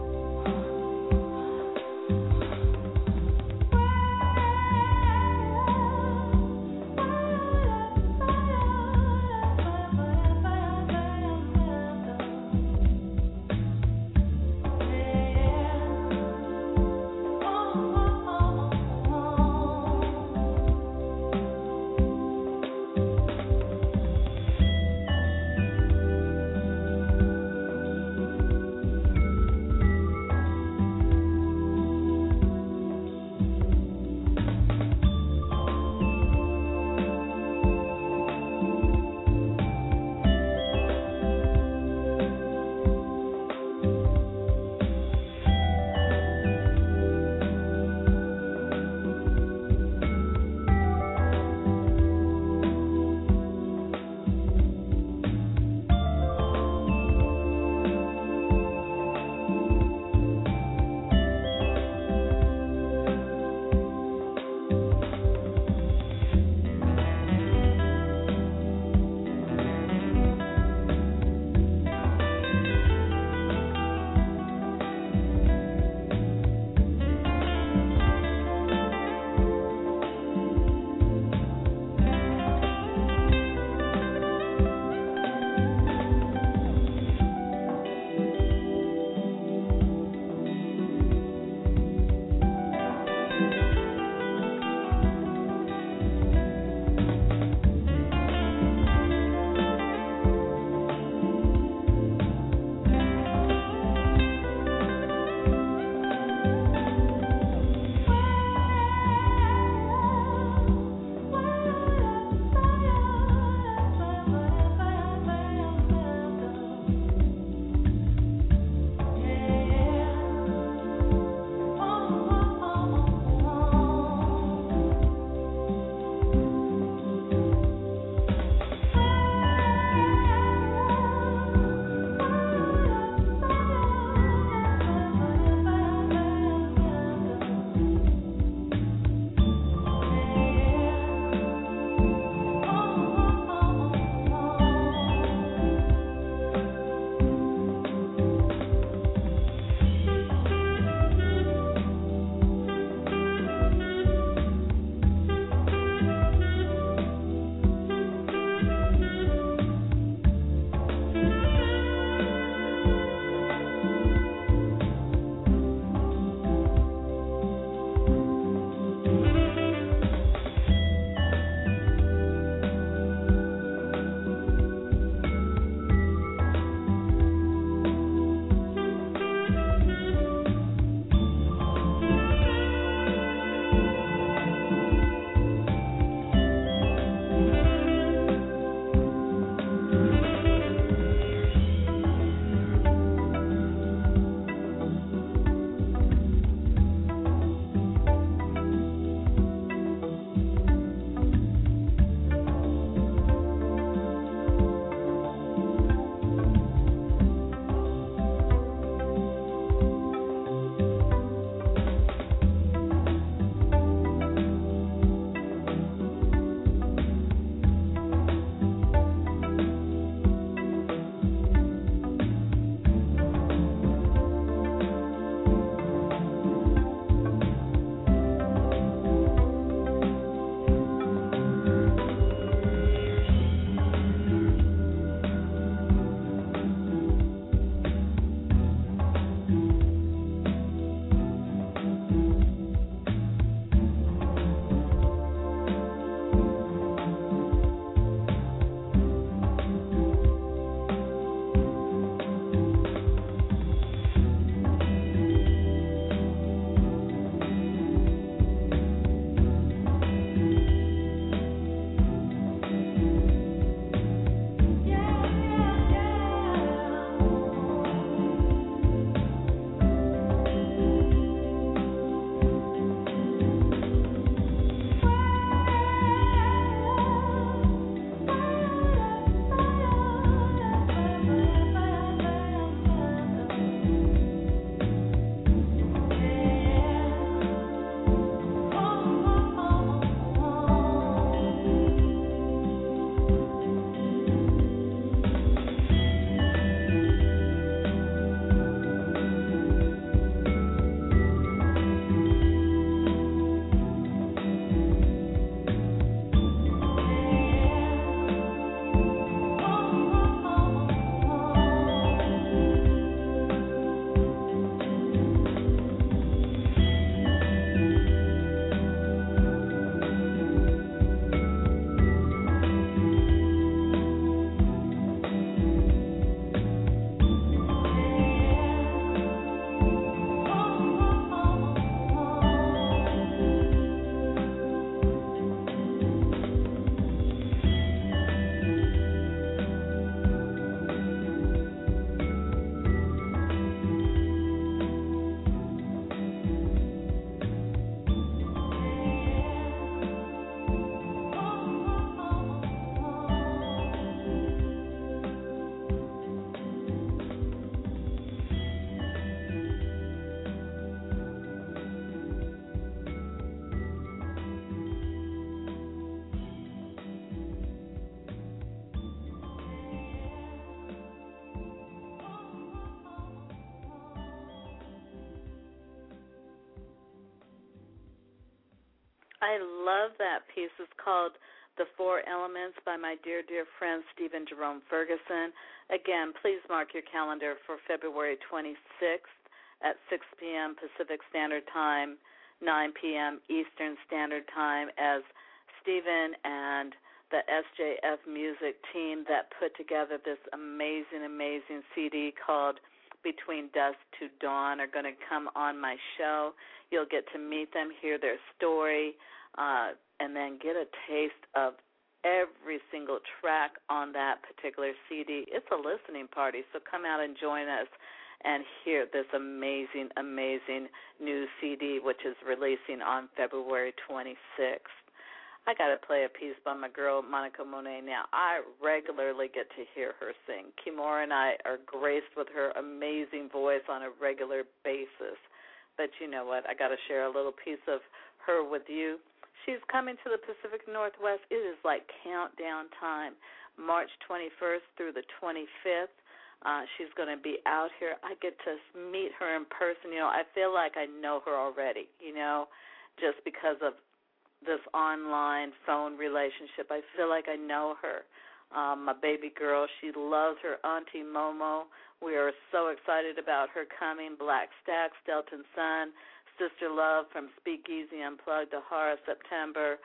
I love that piece. It's called The Four Elements by my dear, dear friend Stephen Jerome Ferguson. Again, please mark your calendar for February 26th at 6 p.m. Pacific Standard Time, 9 p.m. Eastern Standard Time, as Stephen and the SJF Music team that put together this amazing, amazing CD called Between Dusk to Dawn are going to come on my show. You'll get to meet them, hear their story, and then get a taste of every single track on that particular CD. It's a listening party, so come out and join us and hear this amazing, amazing new CD, which is releasing on February 26th. I got to play a piece by my girl, Monica Monet. Now, I regularly get to hear her sing. Kimora and I are graced with her amazing voice on a regular basis. But you know what? I got to share a little piece of her with you. She's coming to the Pacific Northwest. It is like countdown time, March 21st through the 25th. She's going to be out here. I get to meet her in person. You know, I feel like I know her already, you know, just because of this online phone relationship. I feel like I know her. My baby girl, she loves her Auntie Momo. We are so excited about her coming. Black Stacks, Delton Sun, Sister Love from Speakeasy Unplugged, Ahara, September.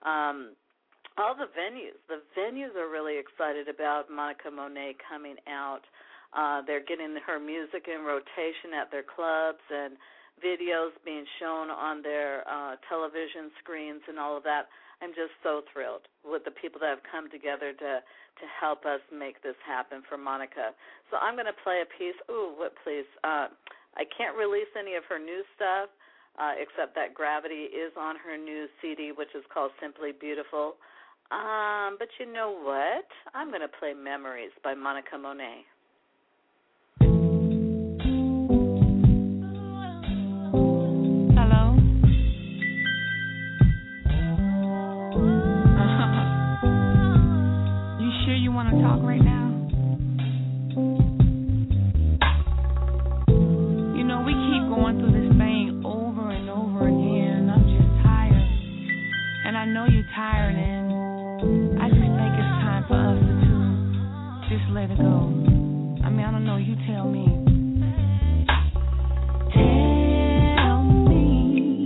All the venues are really excited about Monica Monet coming out. They're getting her music in rotation at their clubs and videos being shown on their television screens and all of that. I'm just so thrilled with the people that have come together to help us make this happen for Monica. So I'm going to play a piece. Ooh, what please? I can't release any of her new stuff except that Gravity is on her new CD, which is called Simply Beautiful. But you know what? I'm going to play Memories by Monica Monet. Talk right now. You know, we keep going through this thing over and over again. I'm just tired. And I know you're tired, and I just think it's time for us to just let it go. I mean, I don't know, you tell me. Tell me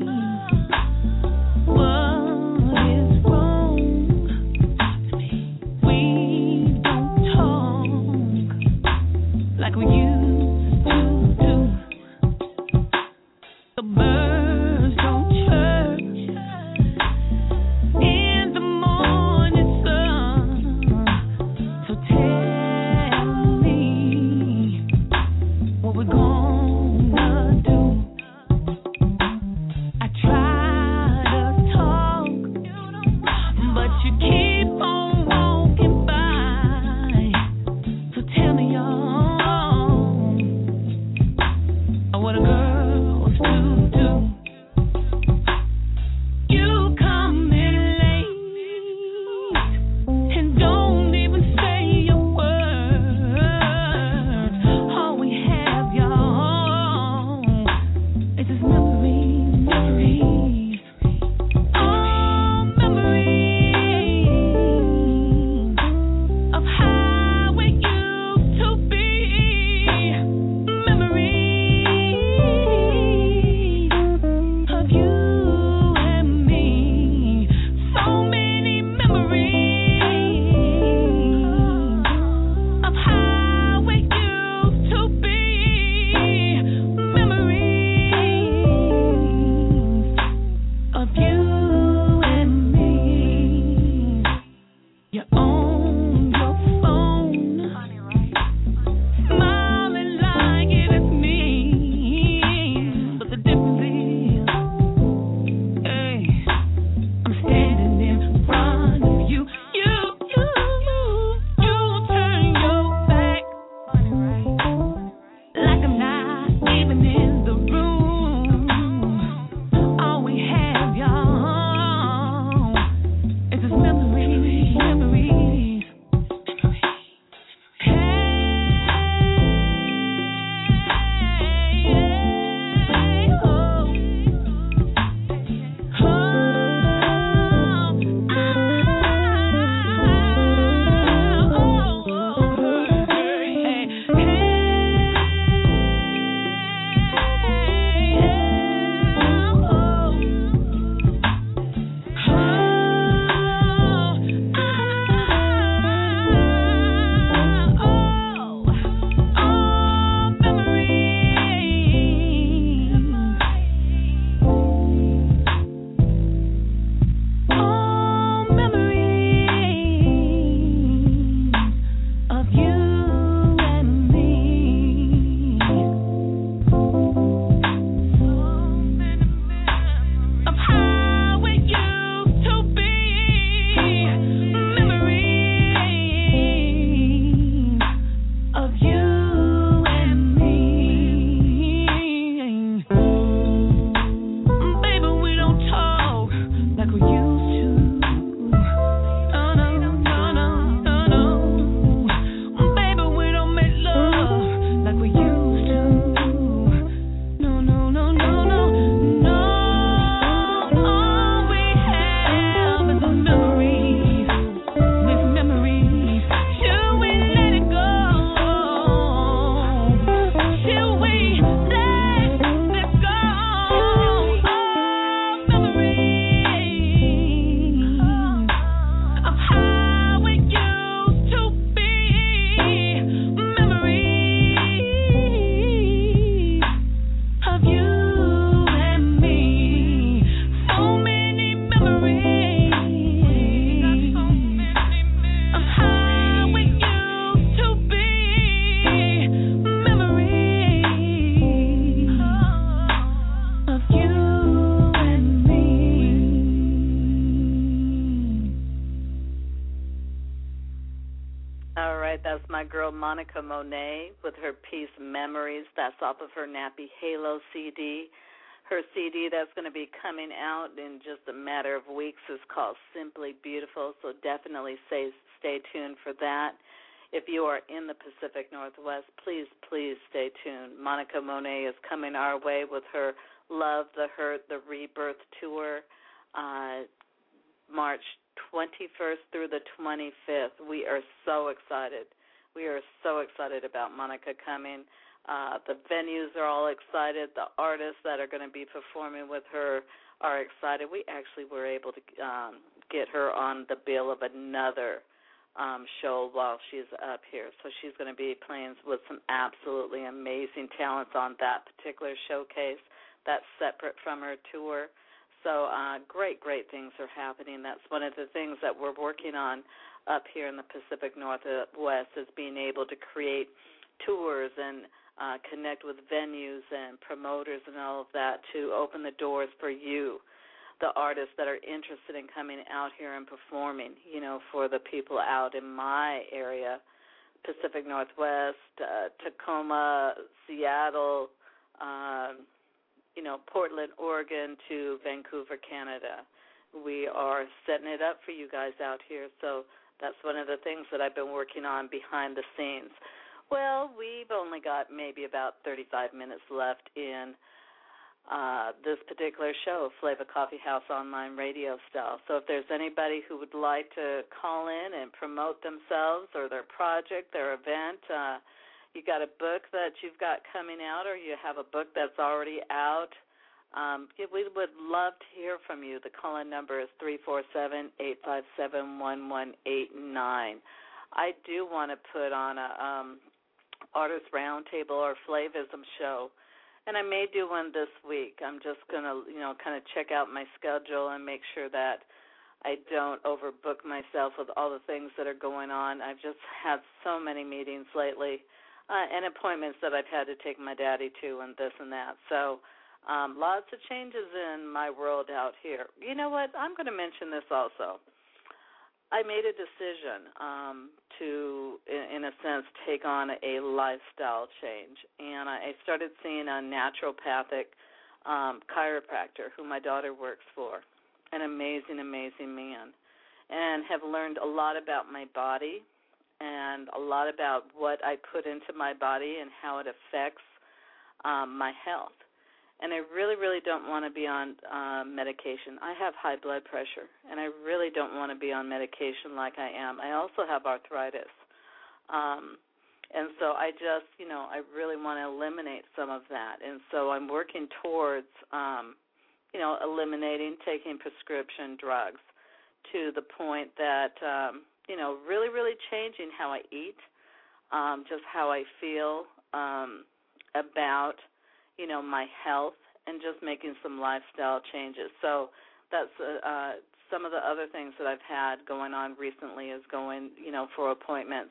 what is wrong. We don't talk. All right, that's my girl Monica Monet with her piece Memories. That's off of her Nappy Halo CD. Her CD that's going to be coming out in just a matter of weeks is called Simply Beautiful, so definitely stay tuned for that. If you are in the Pacific Northwest, please stay tuned. Monica Monet is coming our way with her Love, the Hurt, the Rebirth Tour, March 21st through the 25th. We are so excited. We are so excited about Monica coming. The venues are all excited. The artists that are going to be performing with her are excited. We actually were able to get her on the bill of another show while she's up here. So she's going to be playing with some absolutely amazing talents on that particular showcase. That's separate from her tour. So great things are happening. That's one of the things that we're working on up here in the Pacific Northwest is being able to create tours and connect with venues and promoters and all of that to open the doors for you, the artists that are interested in coming out here and performing, you know, for the people out in my area, Pacific Northwest, Tacoma, Seattle, you know, Portland, Oregon to Vancouver, Canada. We are setting it up for you guys out here, so that's one of the things that I've been working on behind the scenes. Well, we've only got maybe about 35 minutes left in this particular show, Flavor Coffee House Online Radio Style. So if there's anybody who would like to call in and promote themselves or their project, their event, you got a book that you've got coming out or you have a book that's already out, we would love to hear from you. The call-in number is 347-857-1189. I do want to put on a artist roundtable or Flavism show, and I may do one this week. I'm just going to, you know, kind of check out my schedule and make sure that I don't overbook myself with all the things that are going on. I've just had so many meetings lately. And appointments that I've had to take my daddy to and this and that. So lots of changes in my world out here. You know what? I'm going to mention this also. I made a decision to, in a sense, take on a lifestyle change. And I started seeing a naturopathic chiropractor who my daughter works for, an amazing, amazing man, and have learned a lot about my body and a lot about what I put into my body and how it affects my health. And I really, really don't want to be on medication. I have high blood pressure, and I really don't want to be on medication like I am. I also have arthritis. And so I just, you know, I really want to eliminate some of that. And so I'm working towards, you know, eliminating taking prescription drugs to the point that, you know, really, really changing how I eat, just how I feel about, you know, my health, and just making some lifestyle changes. So that's some of the other things that I've had going on recently is going, you know, for appointments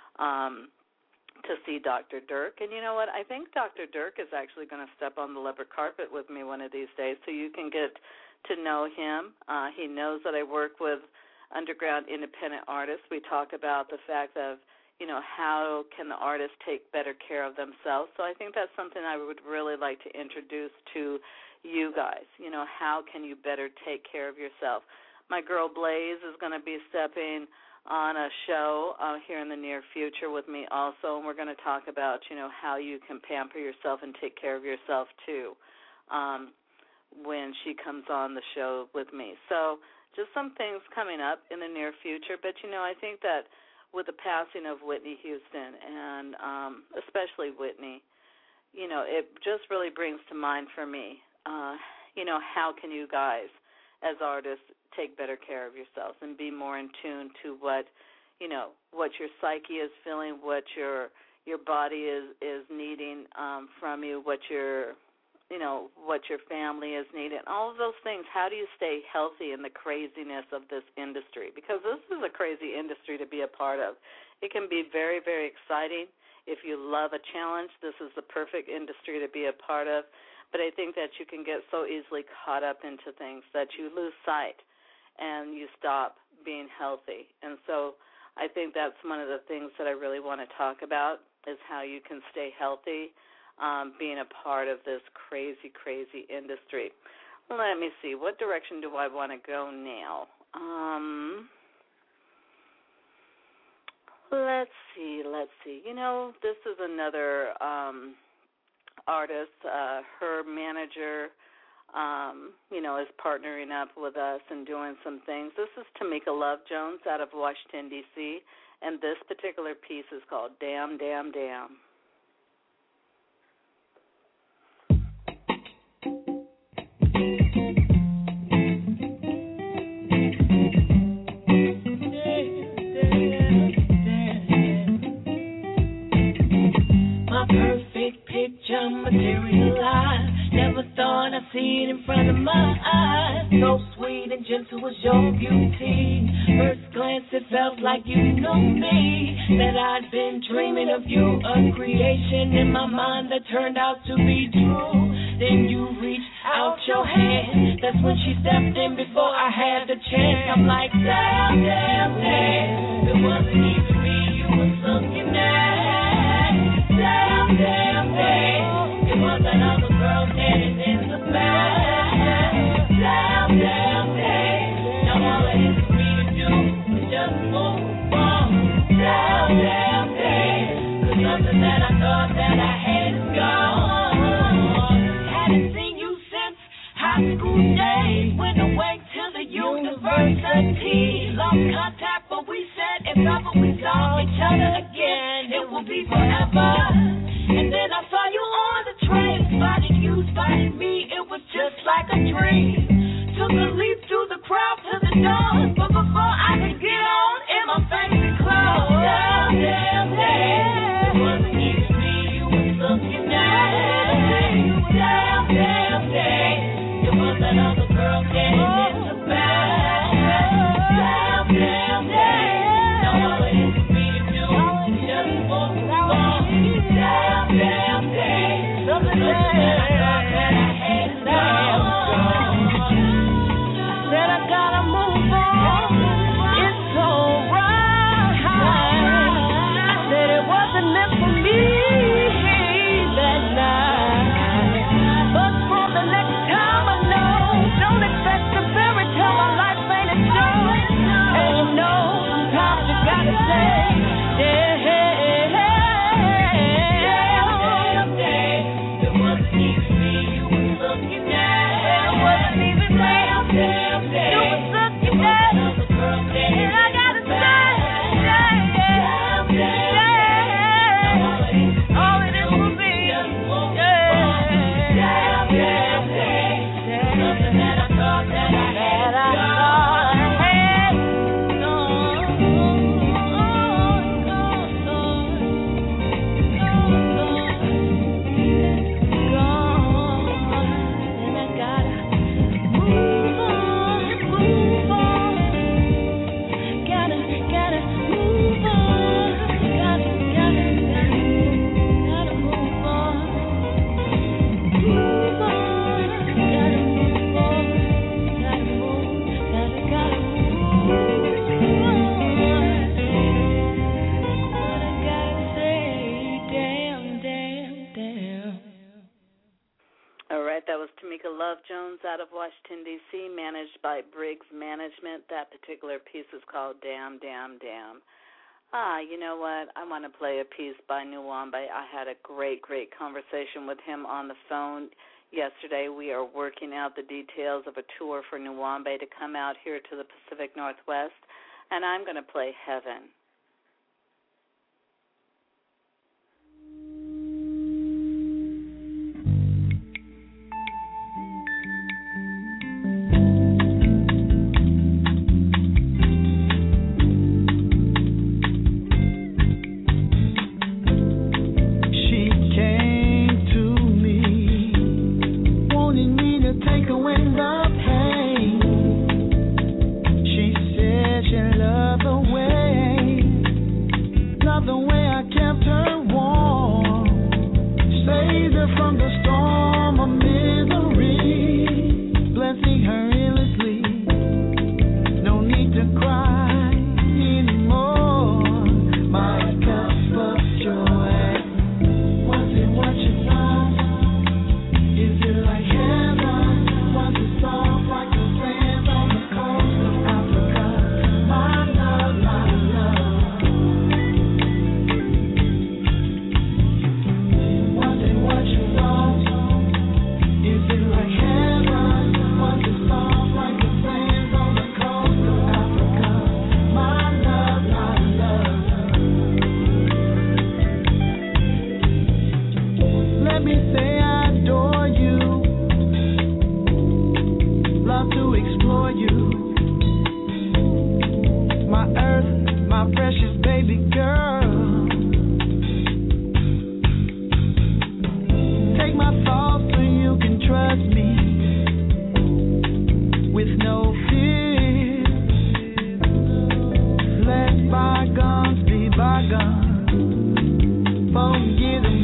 to see Dr. Dirk. And you know what? I think Dr. Dirk is actually going to step on the leather carpet with me one of these days so you can get to know him. He knows that I work with underground independent artists. We talk about the fact of, you know, how can the artists take better care of themselves. So I think that's something I would really like to introduce to you guys. You know, how can you better take care of yourself? My girl Blaze is going to be stepping on a show here in the near future with me also, and we're going to talk about, you know, how you can pamper yourself and take care of yourself too when she comes on the show with me. So just some things coming up in the near future. But, you know, I think that with the passing of Whitney Houston and especially Whitney, you know, it just really brings to mind for me, you know, how can you guys as artists take better care of yourselves and be more in tune to what, you know, what your psyche is feeling, what your body is needing from you, what your, you know, what your family is needing, all of those things. How do you stay healthy in the craziness of this industry? Because this is a crazy industry to be a part of. It can be very, very exciting. If you love a challenge, this is the perfect industry to be a part of. But I think that you can get so easily caught up into things that you lose sight and you stop being healthy. And so I think that's one of the things that I really want to talk about is how you can stay healthy being a part of this crazy, crazy industry. Let me see. What direction do I want to go now? Let's see. You know, this is another artist. Her manager, is partnering up with us and doing some things. This is Tamika Love Jones out of Washington, D.C., and this particular piece is called Damn, Damn, Damn. My perfect picture materialized. Never thought I'd see it in front of my eyes. So sweet and gentle was your beauty. First glance it felt like you knew me. That I'd been dreaming of you, a creation in my mind that turned out to be true. Then you reached out your hand. That's when she stepped in before I had the chance. I'm like, damn, damn, damn. It wasn't even me you was looking at. Damn, damn, damn. It was that other girl standing in the back. Damn, damn, damn. Now all it is for me to do is just move on. Damn, damn, damn. 'Cause nothing that I thought that I had is gone. Haven't seen you since high school days. Went away to the university. Lost contact, but we said if ever we saw each other again, it would be forever. And then I saw you on the train. Spotted you, spotted me. It was just like a dream. Took a leap through the crowd to the door. But before I could get on in my fancy clothes, damn, damn, damn. It wasn't even me you was looking at. Damn, damn, damn. It was that other girl standing in the back. Damn, damn, damn. Now all it is for me to do is just move on. Damn, damn, damn. Something that I thought that I had gone. Said I gotta move on. It's alright. I said it wasn't meant for me that night. But for the next time I know, don't expect a fairy tale. My life ain't a joke. And you know, sometimes you gotta say, yeah. Out of Washington, D.C., managed by Briggs Management. That particular piece is called Damn, Damn, Damn. You know what? I want to play a piece by Nwambe. I had a great, great conversation with him on the phone yesterday. We are working out the details of a tour for Nwambe to come out here to the Pacific Northwest, and I'm going to play Heaven. She said she loved the way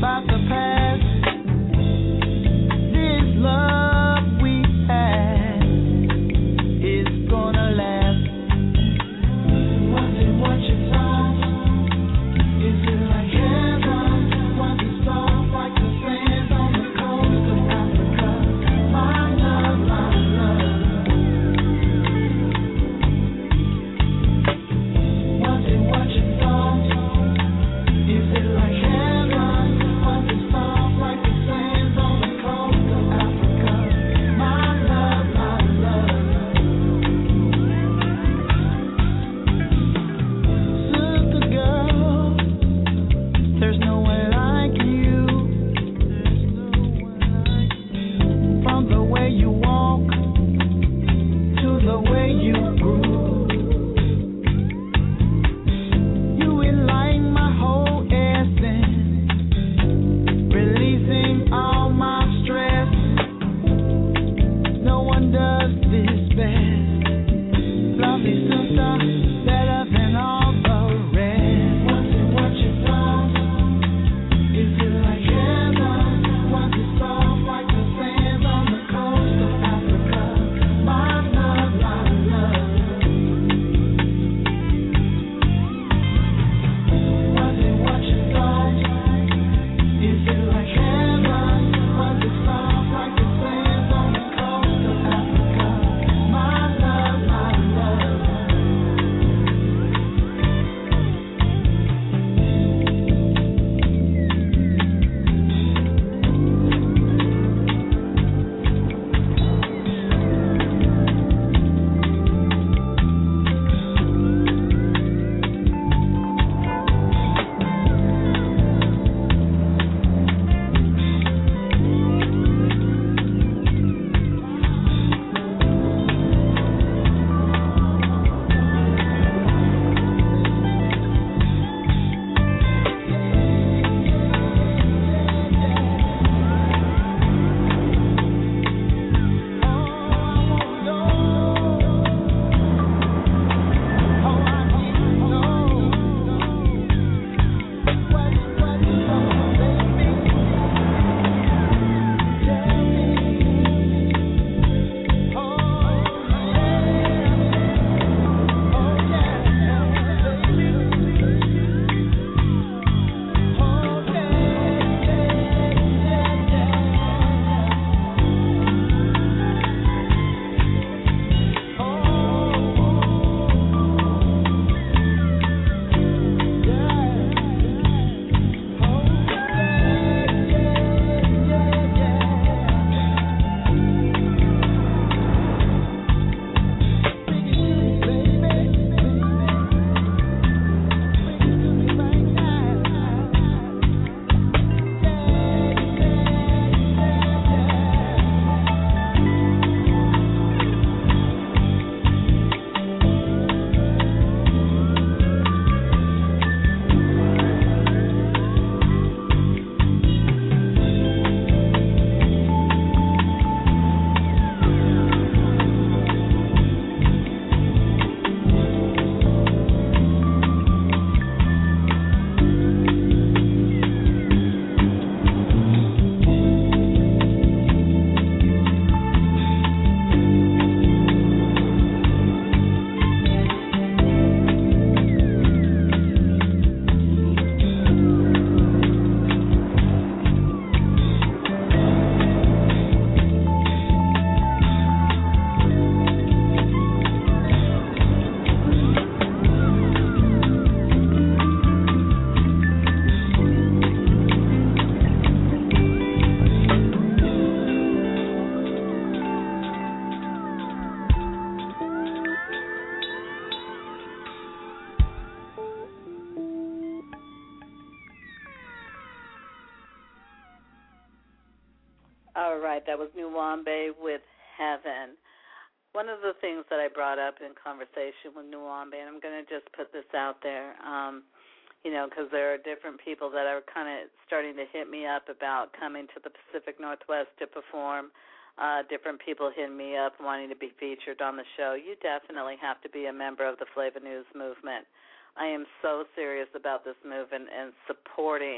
All right, that was Nuwambe with Heaven. One of the things that I brought up in conversation with Nuwambe, and I'm going to just put this out there, because there are different people that are kind of starting to hit me up about coming to the Pacific Northwest to perform. Different people hitting me up wanting to be featured on the show. You definitely have to be a member of the Flava News movement. I am so serious about this movement and supporting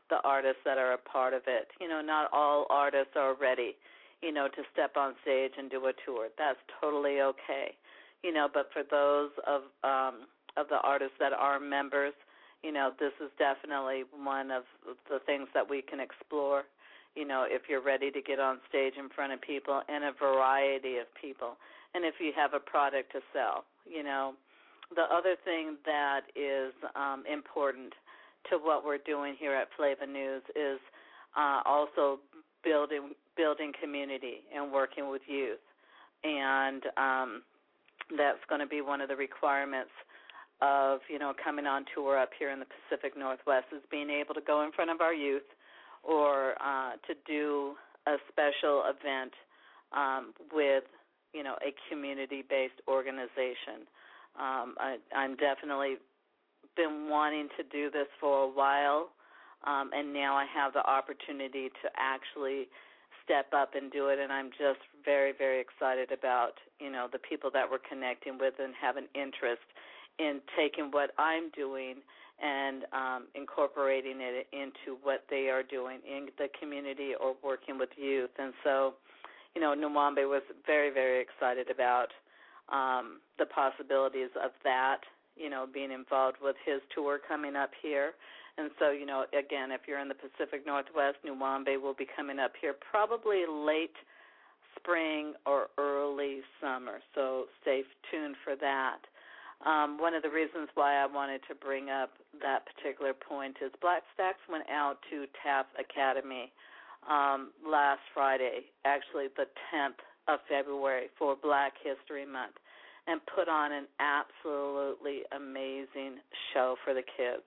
the artists that are a part of it. Not all artists are ready, to step on stage and do a tour. That's totally okay. But for those of the artists that are members, this is definitely one of the things that we can explore, if you're ready to get on stage in front of people and a variety of people, and if you have a product to sell. The other thing that is important to what we're doing here at Flava News is also building community and working with youth, and that's going to be one of the requirements of coming on tour up here in the Pacific Northwest, is being able to go in front of our youth or to do a special event with a community-based organization. I'm definitely been wanting to do this for a while, and now I have the opportunity to actually step up and do it, and I'm just very, very excited about the people that we're connecting with and have an interest in taking what I'm doing and incorporating it into what they are doing in the community or working with youth. And so, Nwambe was very, very excited about the possibilities of that, being involved with his tour coming up here. And so, again, if you're in the Pacific Northwest, Nwambe will be coming up here probably late spring or early summer. So stay tuned for that. One of the reasons why I wanted to bring up that particular point is Black Stacks went out to Taft Academy last Friday, actually the 10th of February, for Black History Month, and put on an absolutely amazing show for the kids.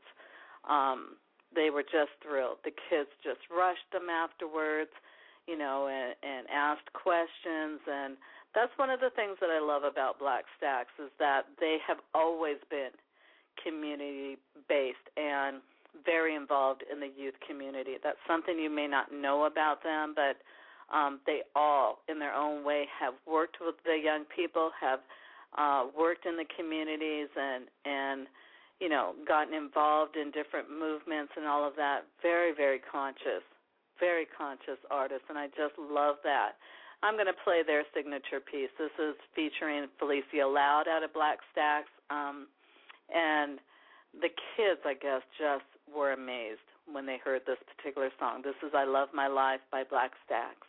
They were just thrilled. The kids just rushed them afterwards, and asked questions, and that's one of the things that I love about Black Stacks, is that they have always been community-based and very involved in the youth community. That's something you may not know about them, but they all, in their own way, have worked with the young people, have worked in the communities, and gotten involved in different movements and all of that. Very, very conscious artists, and I just love that. I'm going to play their signature piece. This is featuring Felicia Loud out of Black Stacks, and the kids, I guess, just were amazed when they heard this particular song. This is I Love My Life by Black Stacks.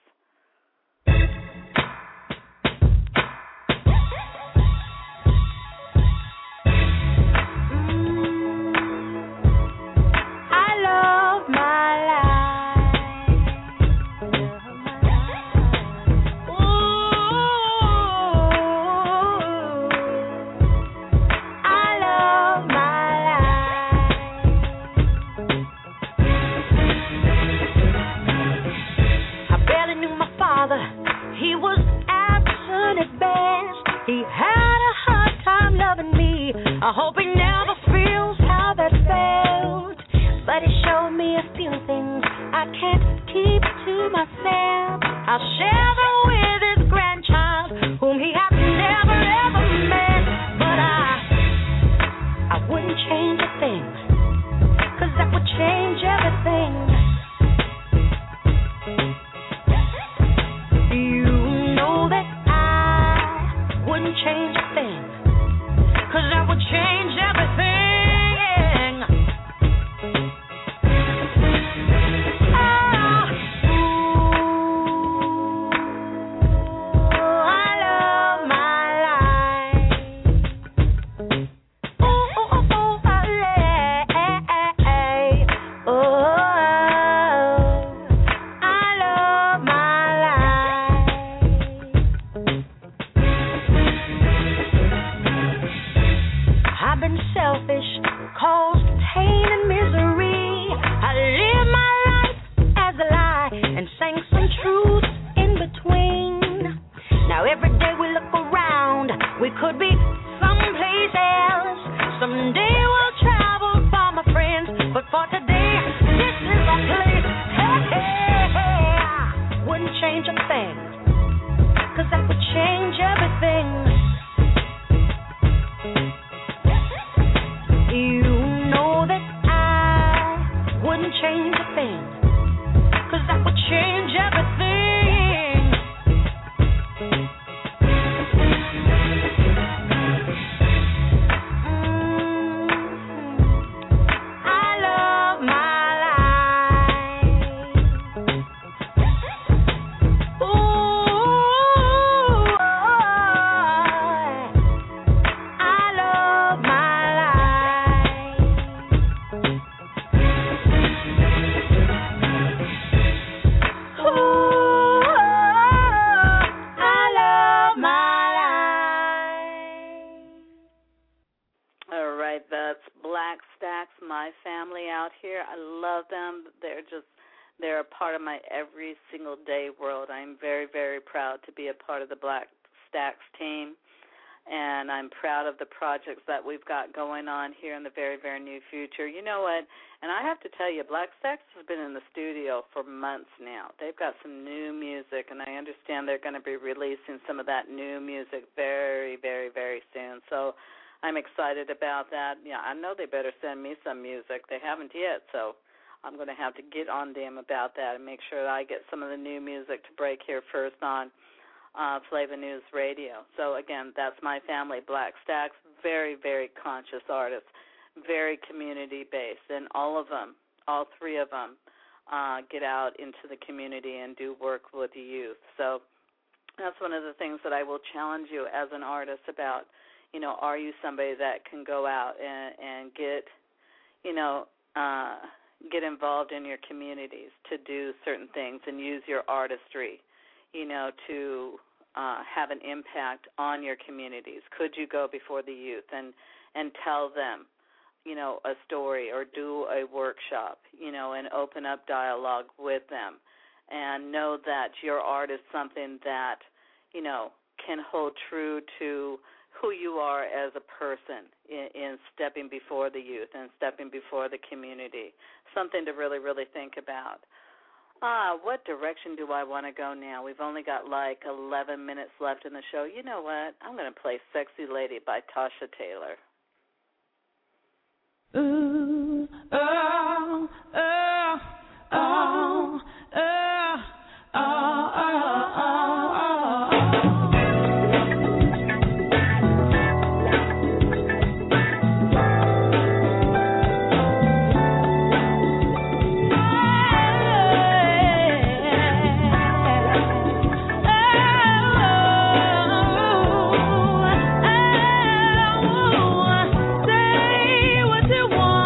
I hope he never feels how that felt, but he showed me a few things I can't keep to myself. I'll share them with his grandchild, whom he has never ever met. But I wouldn't change a thing, 'cause that would change everything. You know that I wouldn't change a thing, 'cause that would change everything. family out here. I love them. They're a part of my every single day world. I'm very, very proud to be a part of the Black Stacks team, and I'm proud of the projects that we've got going on here in the very, very near future. You know what? And I have to tell you, Black Stacks has been in the studio for months now. They've got some new music, and I understand they're going to be releasing some of that new music very, very, very soon. So I'm excited about that. Yeah, I know they better send me some music. They haven't yet, so I'm going to have to get on them about that and make sure that I get some of the new music to break here first on Flava News Radio. So, again, that's my family, Black Stacks, very, very conscious artists, very community-based, and all of them, all three of them, get out into the community and do work with the youth. So that's one of the things that I will challenge you as an artist about. You know, are you somebody that can go out and get, get involved in your communities to do certain things and use your artistry, to have an impact on your communities? Could you go before the youth and tell them, a story or do a workshop, and open up dialogue with them and know that your art is something that, can hold true to who you are as a person in stepping before the youth and stepping before the community. Something to really, really think about. What direction do I want to go now? We've only got like 11 minutes left in the show. You know what? I'm going to play Sexy Lady by Tasha Taylor. Ooh, oh, oh, oh, oh, oh, oh, oh, say what you want.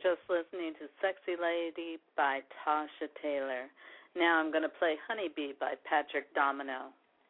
just listening to Sexy Lady by Tasha Taylor. Now I'm going to play Honeybee by Patrick Domino.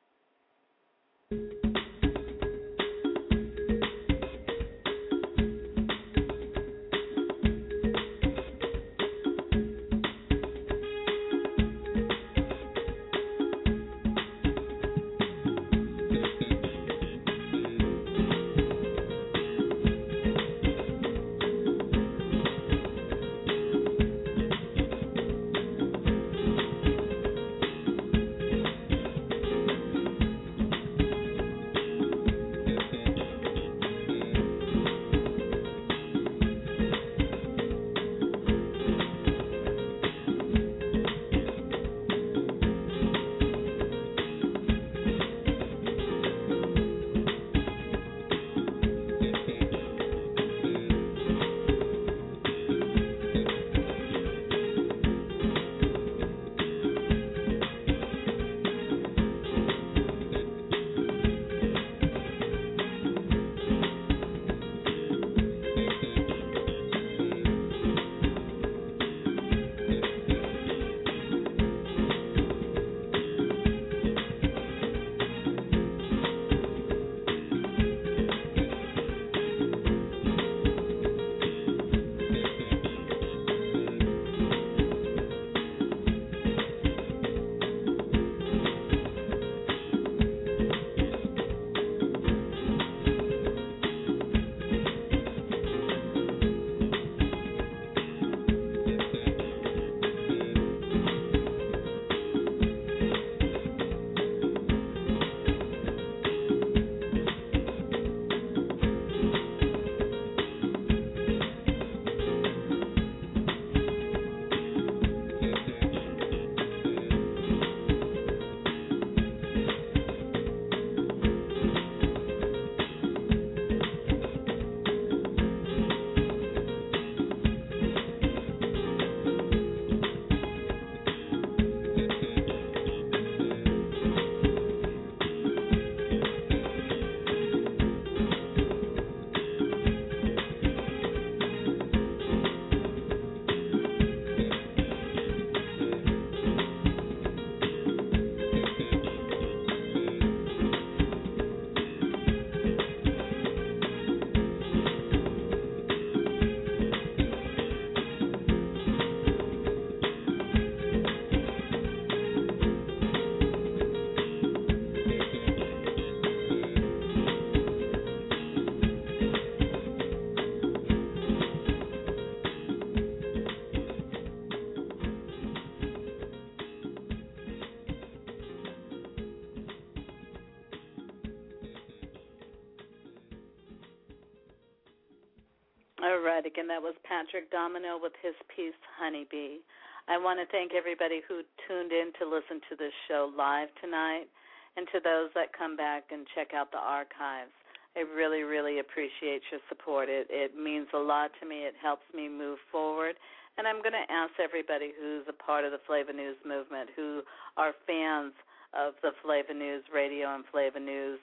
All right, again, that was Patrick Domino with his piece, Honeybee. I want to thank everybody who tuned in to listen to this show live tonight, and to those that come back and check out the archives. I really, really appreciate your support. It means a lot to me. It helps me move forward. And I'm going to ask everybody who's a part of the Flava News movement, who are fans of the Flava News radio and Flava News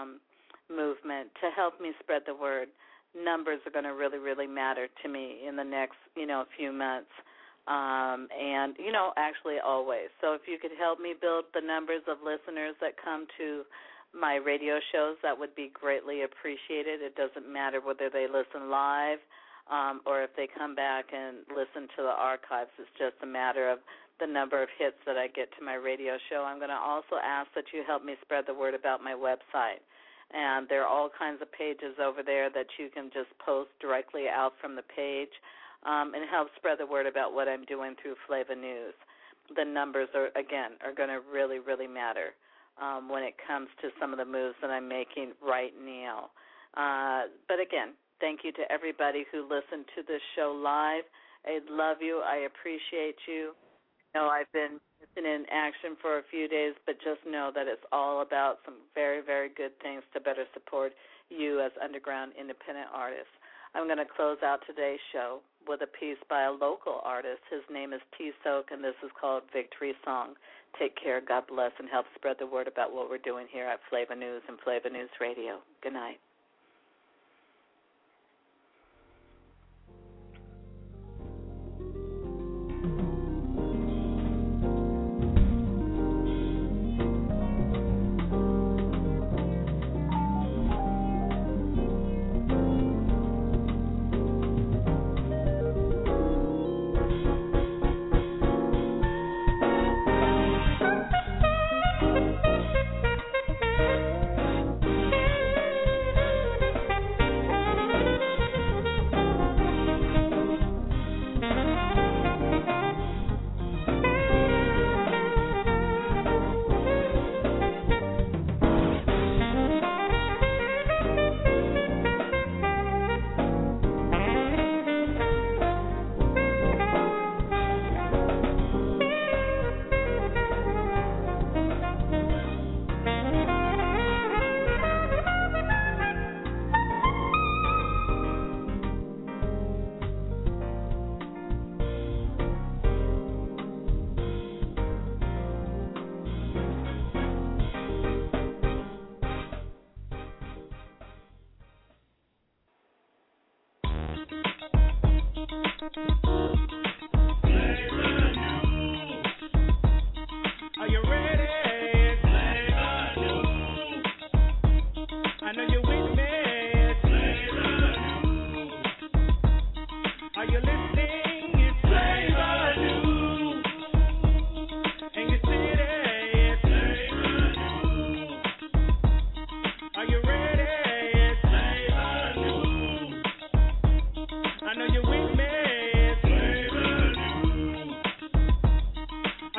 movement, to help me spread the word. Numbers are going to really, really matter to me in the next, few months. And, actually always. So if you could help me build the numbers of listeners that come to my radio shows, that would be greatly appreciated. It doesn't matter whether they listen live or if they come back and listen to the archives. It's just a matter of the number of hits that I get to my radio show. I'm going to also ask that you help me spread the word about my website. And there are all kinds of pages over there that you can just post directly out from the page and help spread the word about what I'm doing through Flava News. The numbers are going to really, really matter when it comes to some of the moves that I'm making right now. But again, thank you to everybody who listened to this show live. I love you. I appreciate you. I've been missing in action for a few days, but just know that it's all about some very, very good things to better support you as underground independent artists. I'm going to close out today's show with a piece by a local artist. His name is T-Soak, and this is called Victory Song. Take care, God bless, and help spread the word about what we're doing here at Flava News and Flava News Radio. Good night.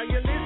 you live